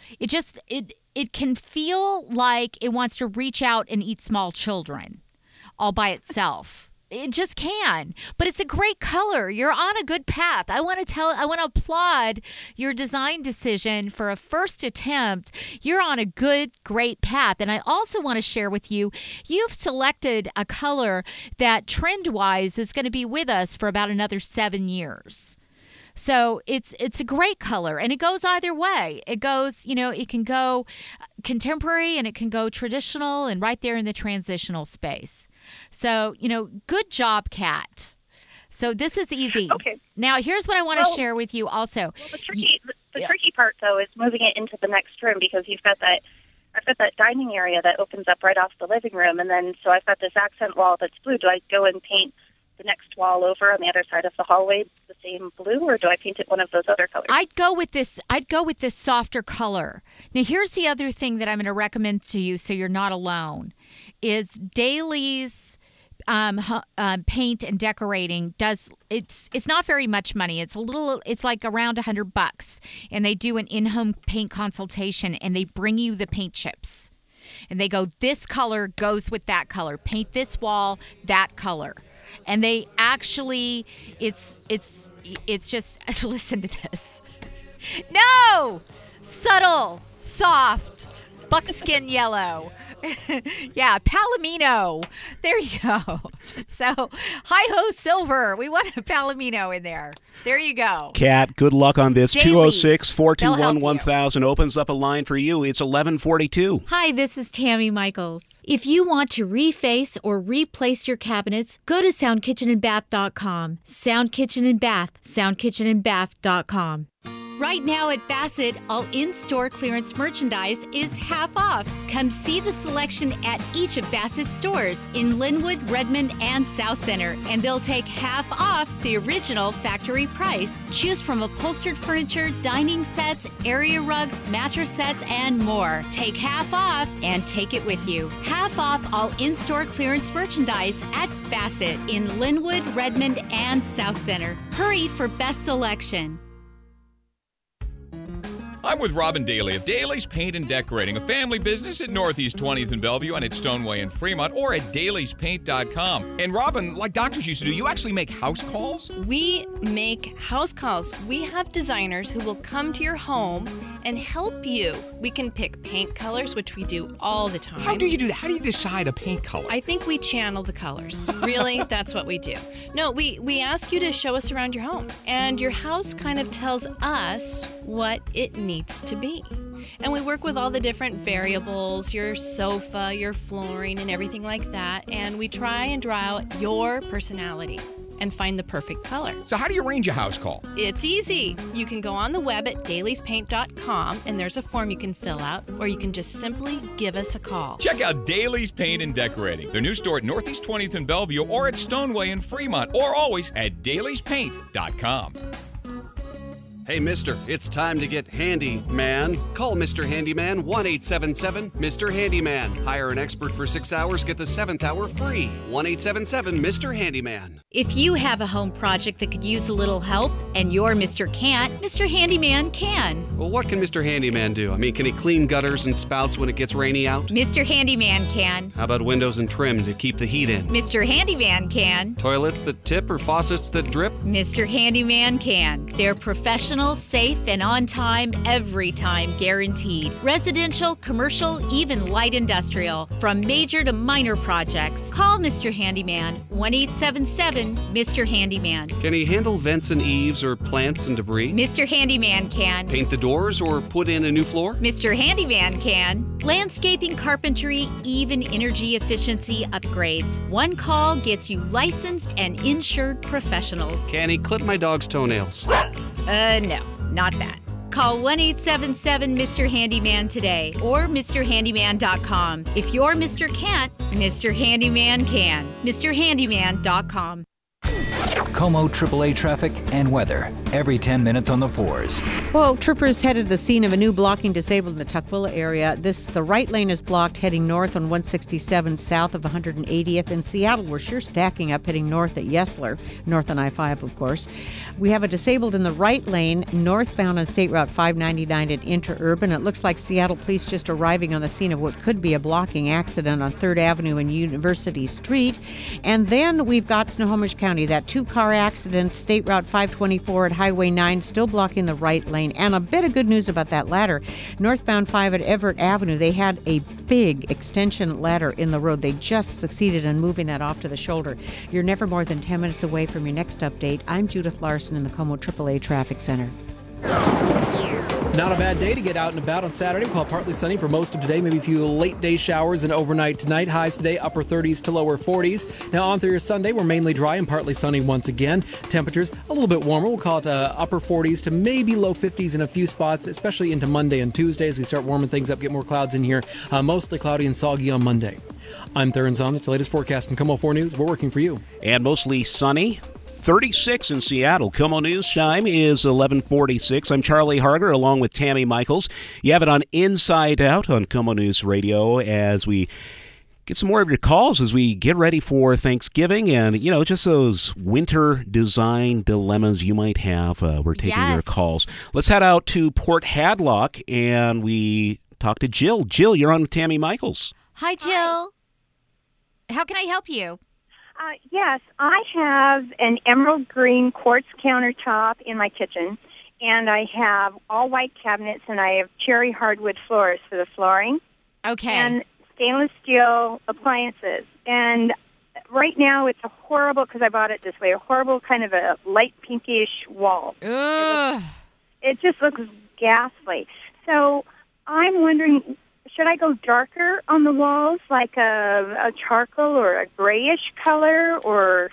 it can feel like it wants to reach out and eat small children all by itself. It just can. But it's a great color. You're on a good path. I want to applaud your design decision for a first attempt. You're on a great path. And I also want to share with you, you've selected a color that trend-wise is going to be with us for about another 7 years. So it's a great color, and it goes either way. It goes, it can go contemporary and it can go traditional, and right there in the transitional space. So, good job, Kat. So this is easy. Okay. Now, here's what I want to share with you also. Well, the tricky part, though, is moving it into the next room, because I've got that dining area that opens up right off the living room, and then so I've got this accent wall that's blue. Do I go and paint the next wall over on the other side of the hallway the same blue, or do I paint it one of those other colors? I'd go with this softer color. Now, here's the other thing that I'm going to recommend to you, so you're not alone, is Daly's paint and decorating it's not very much money. It's like around $100, and they do an in-home paint consultation, and they bring you the paint chips, and they go, this color goes with that color. Paint this wall that color. And they actually, it's just, listen to this. No! Subtle, soft, buckskin yellow. Yeah, Palomino. There you go. So, hi-ho silver. We want a Palomino in there. There you go. Kat, good luck on this. Dailies. 206-421-1000 opens up a line for you. It's 11:42. Hi, this is Tammy Michaels. If you want to reface or replace your cabinets, go to SoundKitchenandBath.com. Sound Kitchen and Bath. SoundKitchenandBath.com. Right now at Bassett, all in-store clearance merchandise is half off. Come see the selection at each of Bassett's stores in Linwood, Redmond, and South Center, and they'll take half off the original factory price. Choose from upholstered furniture, dining sets, area rugs, mattress sets, and more. Take half off and take it with you. Half off all in-store clearance merchandise at Bassett in Linwood, Redmond, and South Center. Hurry for best selection. I'm with Robin Daly of Daly's Paint and Decorating, a family business at Northeast 20th and Bellevue and at Stoneway in Fremont, or at dailyspaint.com. And Robin, like doctors used to do, you actually make house calls? We make house calls. We have designers who will come to your home and help you. We can pick paint colors, which we do all the time. How do you do that? How do you decide a paint color? I think we channel the colors. Really, that's what we do. No, we ask you to show us around your home, and your house kind of tells us what it needs to be. And we work with all the different variables, your sofa, your flooring, and everything like that, and we try and draw out your personality and find the perfect color. So how do you arrange a house call? It's easy. You can go on the web at dailiespaint.com, and there's a form you can fill out, or you can just simply give us a call. Check out Dailies Paint and Decorating, their new store at Northeast 20th in Bellevue, or at Stoneway in Fremont, or always at dailiespaint.com. Hey, mister, it's time to get handy, man. Call Mr. Handyman 1-877-MR. Handyman. Hire an expert for 6 hours, get the 7th hour free. 1-877-MR. Handyman. If you have a home project that could use a little help and your Mr. can't, Mr. Handyman can. Well, what can Mr. Handyman do? I mean, can he clean gutters and spouts when it gets rainy out? Mr. Handyman can. How about windows and trim to keep the heat in? Mr. Handyman can. Toilets that tip or faucets that drip? Mr. Handyman can. They're professional, safe, and on time, every time guaranteed. Residential, commercial, even light industrial. From major to minor projects. Call Mr. Handyman, 1-877-MR. Handyman. Can he handle vents and eaves or plants and debris? Mr. Handyman can. Paint the doors or put in a new floor? Mr. Handyman can. Landscaping, carpentry, even energy efficiency upgrades. One call gets you licensed and insured professionals. Can he clip my dog's toenails? No, not that. Call 1-877-MR. Handyman today or MrHandyman.com. If your Mr. can't, Mr. Handyman can. MrHandyman.com. Como AAA traffic and weather every 10 minutes on the 4s. Well, troopers headed to the scene of a new blocking disabled in the Tukwila area. The right lane is blocked heading north on 167 south of 180th. In Seattle, we're sure stacking up heading north at Yesler, north on I-5, of course. We have a disabled in the right lane northbound on State Route 599 at Interurban. It looks like Seattle police just arriving on the scene of what could be a blocking accident on 3rd Avenue and University Street. And then we've got Snohomish County, that two-car accident, State Route 524 at Highway 9, still blocking the right lane. And a bit of good news about that ladder. Northbound 5 at Everett Avenue, they had a big extension ladder in the road. They just succeeded in moving that off to the shoulder. You're never more than 10 minutes away from your next update. I'm Judith Larson in the Como AAA Traffic Center. Not a bad day to get out and about on Saturday. We'll call partly sunny for most of today. Maybe a few late day showers and overnight tonight. Highs today, upper 30s to lower 40s. Now on through your Sunday, we're mainly dry and partly sunny once again. Temperatures a little bit warmer. We'll call it upper 40s to maybe low 50s in a few spots, especially into Monday and Tuesday as we start warming things up, get more clouds in here. Mostly cloudy and soggy on Monday. I'm Theron Zahn. That's the latest forecast from Como 4 News. We're working for you. And mostly sunny. 36 in Seattle. Como News time is 11:46. I'm Charlie Harger along with Tammy Michaels. You have it on Inside Out on Como News Radio as we get some more of your calls as we get ready for Thanksgiving and, you know, just those winter design dilemmas you might have. We're taking your calls. Let's head out to Port Hadlock and we talk to Jill. Jill, you're on with Tammy Michaels. Hi, Jill. How can I help you? Yes, I have an emerald green quartz countertop in my kitchen, and I have all white cabinets, and I have cherry hardwood floors for the flooring. Okay. And stainless steel appliances. And right now it's a horrible, because I bought it this way, a horrible kind of a light pinkish wall. Ugh. It just looks ghastly. So I'm wondering, should I go darker on the walls, like a charcoal or a grayish color, or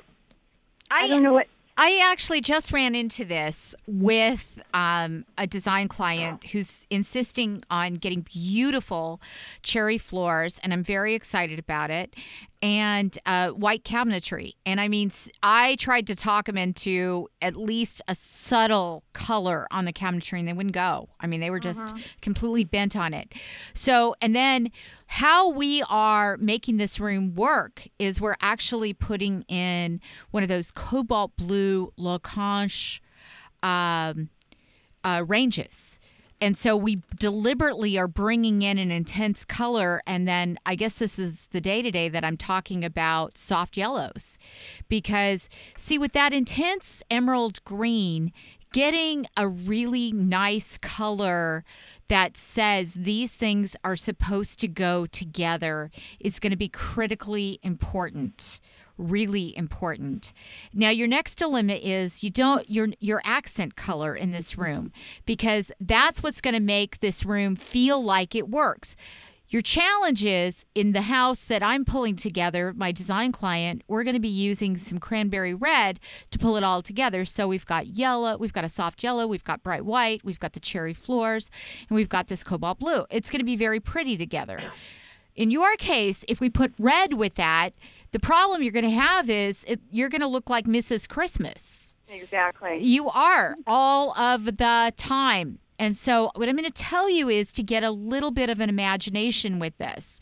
I don't know what? I actually just ran into this with a design client who's insisting on getting beautiful cherry floors, and I'm very excited about it, and white cabinetry. And I mean, I tried to talk him into at least a subtle color on the cabinetry, and they wouldn't go. I mean, they were just completely bent on it. So, and then how we are making this room work is we're actually putting in one of those cobalt blue Lacanche ranges And so we deliberately are bringing in an intense color. And then I guess this is the day today that I'm talking about soft yellows. Because, see, with that intense emerald green, getting a really nice color that says these things are supposed to go together is going to be critically important. Really important. Now, your next dilemma is your accent color in this room, because that's what's going to make this room feel like it works. Your challenge is, in the house that I'm pulling together, my design client, we're going to be using some cranberry red to pull it all together. So we've got yellow, we've got a soft yellow, we've got bright white, we've got the cherry floors, and we've got this cobalt blue. It's going to be very pretty together. In your case, if we put red with that, the problem you're going to have is you're going to look like Mrs. Christmas. Exactly. You are all of the time. And so what I'm going to tell you is to get a little bit of an imagination with this.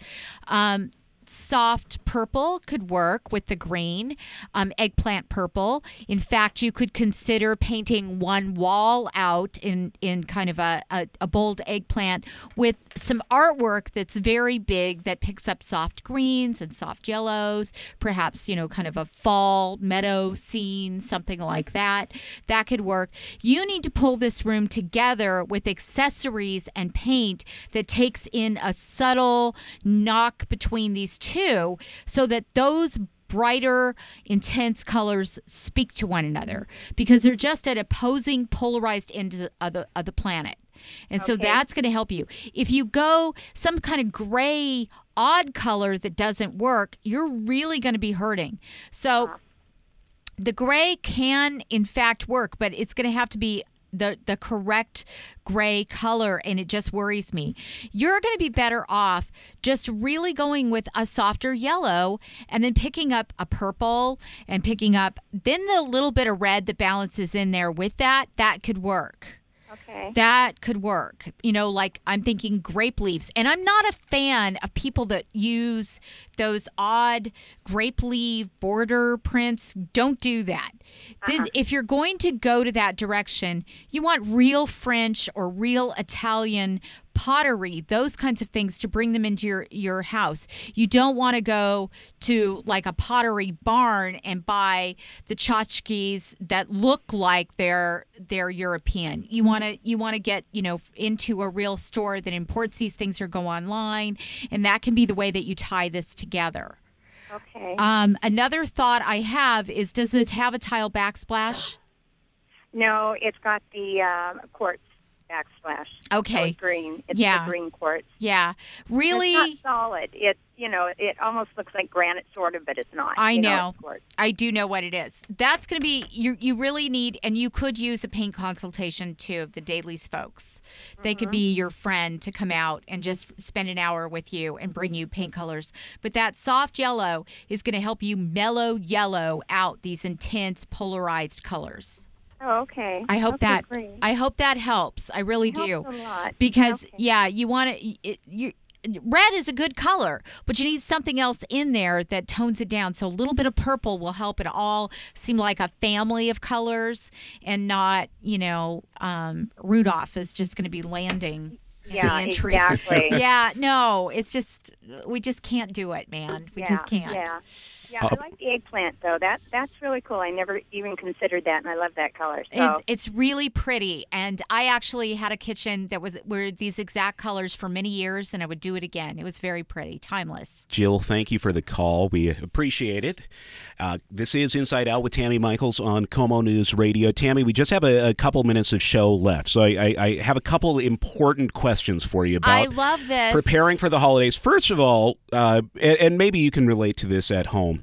Soft purple could work with the green, eggplant purple. In fact, you could consider painting one wall out in kind of a bold eggplant with some artwork that's very big that picks up soft greens and soft yellows, perhaps, kind of a fall meadow scene, something like that. That could work. You need to pull this room together with accessories and paint that takes in a subtle knock between these two, so that those brighter, intense colors speak to one another, because they're just at opposing, polarized ends of the planet. And so that's going to help you. If you go some kind of gray, odd color that doesn't work, you're really going to be hurting. So the gray can, in fact, work, but it's going to have to be the correct gray color, and it just worries me. You're going to be better off just really going with a softer yellow and then picking up a purple and picking up then the little bit of red that balances in there with that could work. Okay. That could work. Like I'm thinking grape leaves. And I'm not a fan of people that use those odd grape leaf border prints. Don't do that. If you're going to go to that direction, you want real French or real Italian pottery, those kinds of things, to bring them into your house. You don't want to go to like a pottery barn and buy the tchotchkes that look like they're European. You want to get into a real store that imports these things or go online, and that can be the way that you tie this together. Okay. Another thought I have is, does it have a tile backsplash? No, it's got the quartz backsplash. Okay. So it's green. It's the green quartz. Yeah. Really? It's not solid. It almost looks like granite sort of, but it's not. I know. I do know what it is. That's going to be, you really need, and you could use a paint consultation too, the Dailies folks. They could be your friend to come out and just spend an hour with you and bring you paint colors. But that soft yellow is going to help you mellow yellow out these intense polarized colors. Oh, okay. I hope great. I hope that helps. I really do. Helps a lot. Because you want to. Red is a good color, but you need something else in there that tones it down. So a little bit of purple will help it all seem like a family of colors, and not Rudolph is just going to be landing. Yeah, exactly. Yeah, no, it's just we just can't do it, man. We just can't. Yeah, I like the eggplant, though. That's really cool. I never even considered that, and I love that color. So. It's really pretty, and I actually had a kitchen that were these exact colors for many years, and I would do it again. It was very pretty, timeless. Jill, thank you for the call. We appreciate it. This is Inside Out with Tammy Michaels on KOMO News Radio. Tammy, we just have a couple minutes of show left, so I have a couple important questions for you about I love this. Preparing for the holidays. First of all, and maybe you can relate to this at home.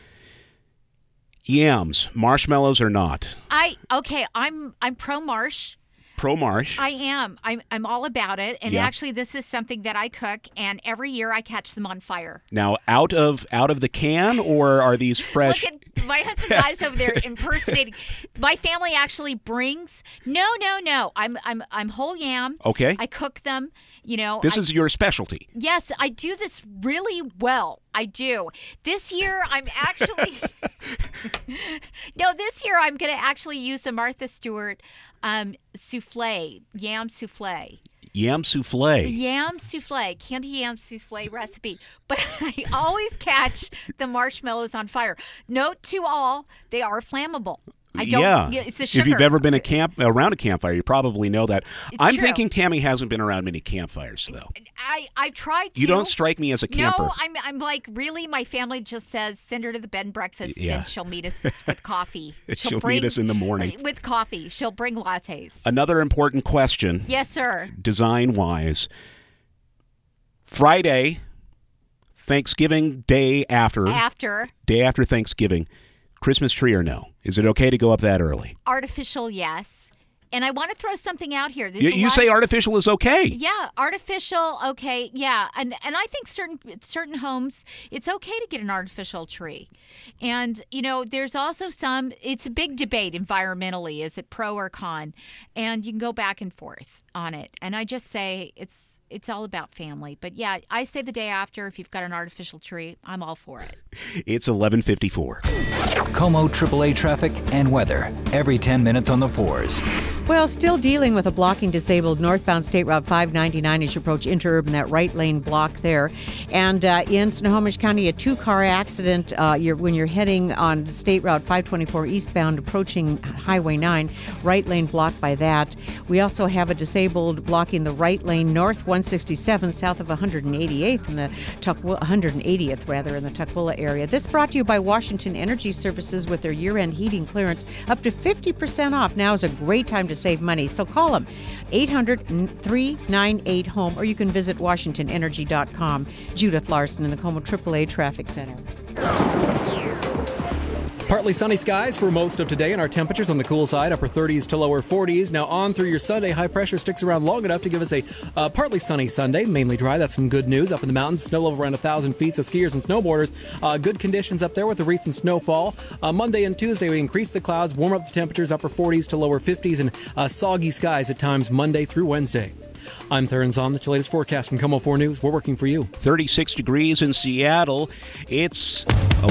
Yams, marshmallows or not? I'm pro marsh. Pro marsh. I am. I'm all about it. And actually, this is something that I cook, and every year I catch them on fire. Now, out of the can, or are these fresh? My husband guys over there impersonating. My family actually brings. No. I'm whole yam. Okay. I cook them. This is your specialty. Yes, I do this really well. I do. This year, I'm actually. This year I'm going to actually use the Martha Stewart souffle, yam souffle. Yam souffle. Yam souffle, candy yam souffle recipe. But I always catch the marshmallows on fire. Note to all, they are flammable. I don't. Yeah, it's the sugar. If you've ever been around a campfire, you probably know that. I'm true. thinking Tammy hasn't been around many campfires, though. I've tried to. You don't strike me as a camper. No, I'm like, really, my family just says, send her to the bed and breakfast, and she'll meet us with coffee. She'll meet us in the morning. With coffee. She'll bring lattes. Another important question. Yes, sir. Design-wise. Friday, Thanksgiving day after. Day after Thanksgiving. Christmas tree or no? Is it okay to go up that early? Artificial, yes. And I want to throw something out here. You say artificial is okay. Yeah, artificial, okay, yeah. And I think certain homes, it's okay to get an artificial tree. And, there's also it's a big debate environmentally. Is it pro or con? And you can go back and forth on it. And I just say it's all about family. But yeah, I say the day after, if you've got an artificial tree, I'm all for it. It's 11:54. Como AAA traffic and weather every 10 minutes on the 4s. Well, still dealing with a blocking disabled northbound State Route 599 as you approach interurban, that right lane block there. And in Snohomish County, a two-car accident when you're heading on State Route 524 eastbound approaching Highway 9, right lane blocked by that. We also have a disabled blocking the right lane north 167 south of 188th in the 180th rather in the Tukwila area. This brought to you by Washington Energy Services with their year-end heating clearance up to 50% off. Now is a great time to save money, so call them 800-398-HOME or you can visit WashingtonEnergy.com. Judith Larson in the Como AAA Traffic Center. Partly sunny skies for most of today, and our temperatures on the cool side, upper 30s to lower 40s. Now on through your Sunday, high pressure sticks around long enough to give us a partly sunny Sunday, mainly dry. That's some good news. Up in the mountains, snow level around 1,000 feet, so skiers and snowboarders, good conditions up there with the recent snowfall. Monday and Tuesday, we increase the clouds, warm up the temperatures, upper 40s to lower 50s, and soggy skies at times Monday through Wednesday. I'm Theron Zahn, the latest forecast from KOMO 4 News. We're working for you. 36 degrees in Seattle. It's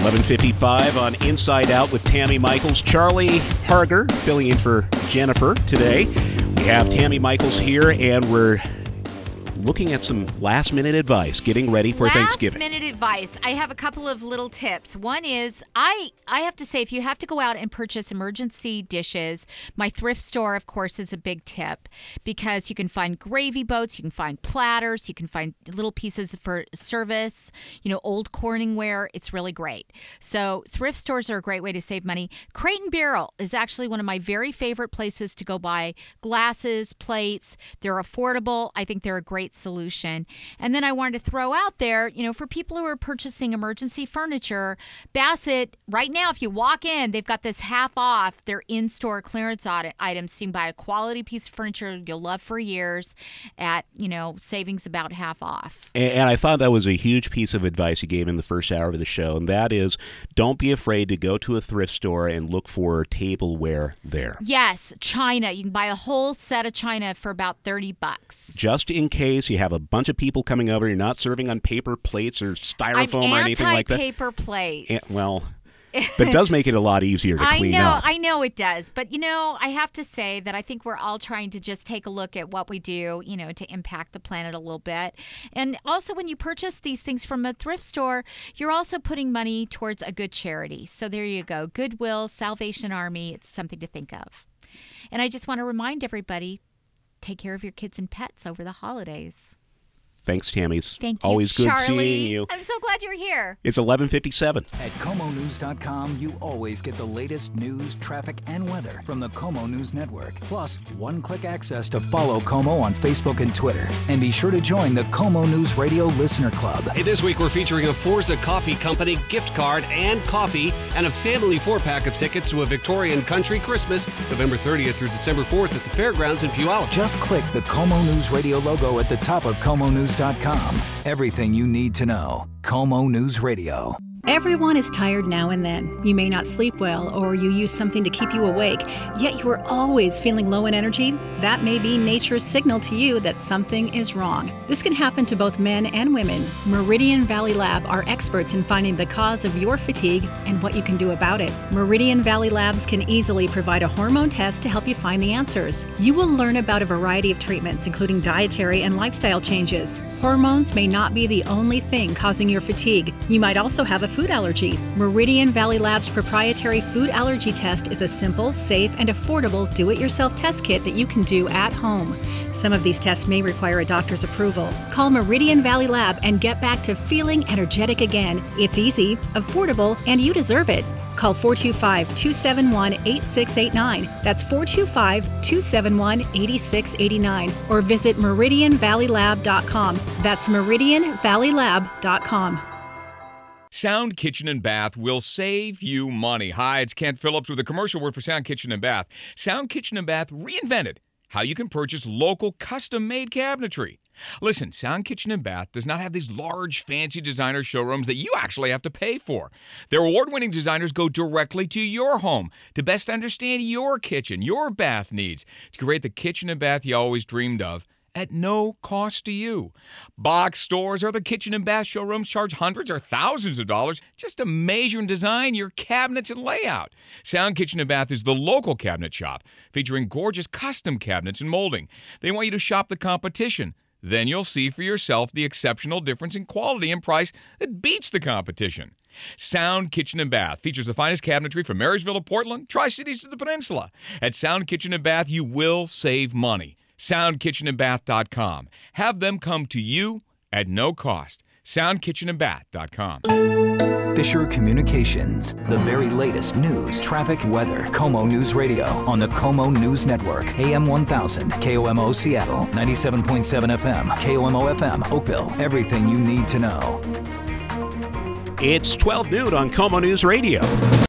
11:55 on Inside Out with Tammy Michaels. Charlie Harger filling in for Jennifer today. We have Tammy Michaels here, and we're looking at some last-minute advice, getting ready for Thanksgiving. Last-minute advice. I have a couple of little tips. One is, I have to say, if you have to go out and purchase emergency dishes, my thrift store, of course, is a big tip because you can find gravy boats, you can find platters, you can find little pieces for service, old Corningware. It's really great. So thrift stores are a great way to save money. Crate and Barrel is actually one of my very favorite places to go buy glasses, plates. They're affordable. I think they're a great solution. And then I wanted to throw out there, for people who are purchasing emergency furniture, Bassett, right now, if you walk in, they've got this half off their in-store clearance items. So you can buy a quality piece of furniture you'll love for years at, savings about half off. And I thought that was a huge piece of advice you gave in the first hour of the show, and that is, don't be afraid to go to a thrift store and look for tableware there. Yes, china. You can buy a whole set of china for about $30. Just in case you have a bunch of people coming over, you're not serving on paper plates or styrofoam or anything like that. I'm anti-paper plates. But it does make it a lot easier to clean up. I know it does. But, I have to say that I think we're all trying to just take a look at what we do, to impact the planet a little bit. And also, when you purchase these things from a thrift store, you're also putting money towards a good charity. So there you go. Goodwill, Salvation Army. It's something to think of. And I just want to remind everybody, take care of your kids and pets over the holidays. Thanks, Tammy. Thank you, always good Charlie. seeing you. I'm so glad you're here. It's 11:57. At KOMONews.com, you always get the latest news, traffic, and weather from the KOMO News Network. Plus, one-click access to follow KOMO on Facebook and Twitter. And be sure to join the KOMO News Radio Listener Club. Hey, this week we're featuring a Forza Coffee Company gift card and coffee and a family 4-pack of tickets to a Victorian Country Christmas, November 30th through December 4th at the Fairgrounds in Puyallup. Just click the KOMO News Radio logo at the top of KOMONews.com. Everything you need to know. KOMO News Radio. Everyone is tired now and then. You may not sleep well, or you use something to keep you awake, yet you are always feeling low in energy. That may be nature's signal to you that something is wrong. This can happen to both men and women. Meridian Valley Lab are experts in finding the cause of your fatigue and what you can do about it. Meridian Valley Labs can easily provide a hormone test to help you find the answers. You will learn about a variety of treatments, including dietary and lifestyle changes. Hormones may not be the only thing causing your fatigue. You might also have a food allergy. Meridian Valley Labs' proprietary food allergy test is a simple, safe, and affordable do-it-yourself test kit that you can do at home. Some of these tests may require a doctor's approval. Call Meridian Valley Lab and get back to feeling energetic again. It's easy, affordable, and you deserve it. Call 425-271-8689. That's 425-271-8689. Or visit meridianvalleylab.com. That's meridianvalleylab.com. Sound Kitchen and Bath will save you money. Hi, it's Kent Phillips with a commercial word for Sound Kitchen and Bath. Sound Kitchen and Bath reinvented how you can purchase local custom-made cabinetry. Listen, Sound Kitchen and Bath does not have these large, fancy designer showrooms that you actually have to pay for. Their award-winning designers go directly to your home to best understand your kitchen, your bath needs, to create the kitchen and bath you always dreamed of at no cost to you. Box stores or the kitchen and bath showrooms charge hundreds or thousands of dollars just to measure and design your cabinets and layout. Sound Kitchen and Bath is the local cabinet shop featuring gorgeous custom cabinets and molding. They want you to shop the competition. Then you'll see for yourself the exceptional difference in quality and price that beats the competition. Sound Kitchen and Bath features the finest cabinetry from Marysville to Portland, Tri-Cities to the Peninsula. At Sound Kitchen and Bath, you will save money. SoundKitchenandBath.com. Have them come to you at no cost. SoundKitchenandBath.com. Fisher Communications, the very latest news, traffic, weather. KOMO News Radio on the KOMO News Network. AM 1000, KOMO Seattle, 97.7 FM, KOMO FM, Oakville. Everything you need to know. It's 12 noon on KOMO News Radio.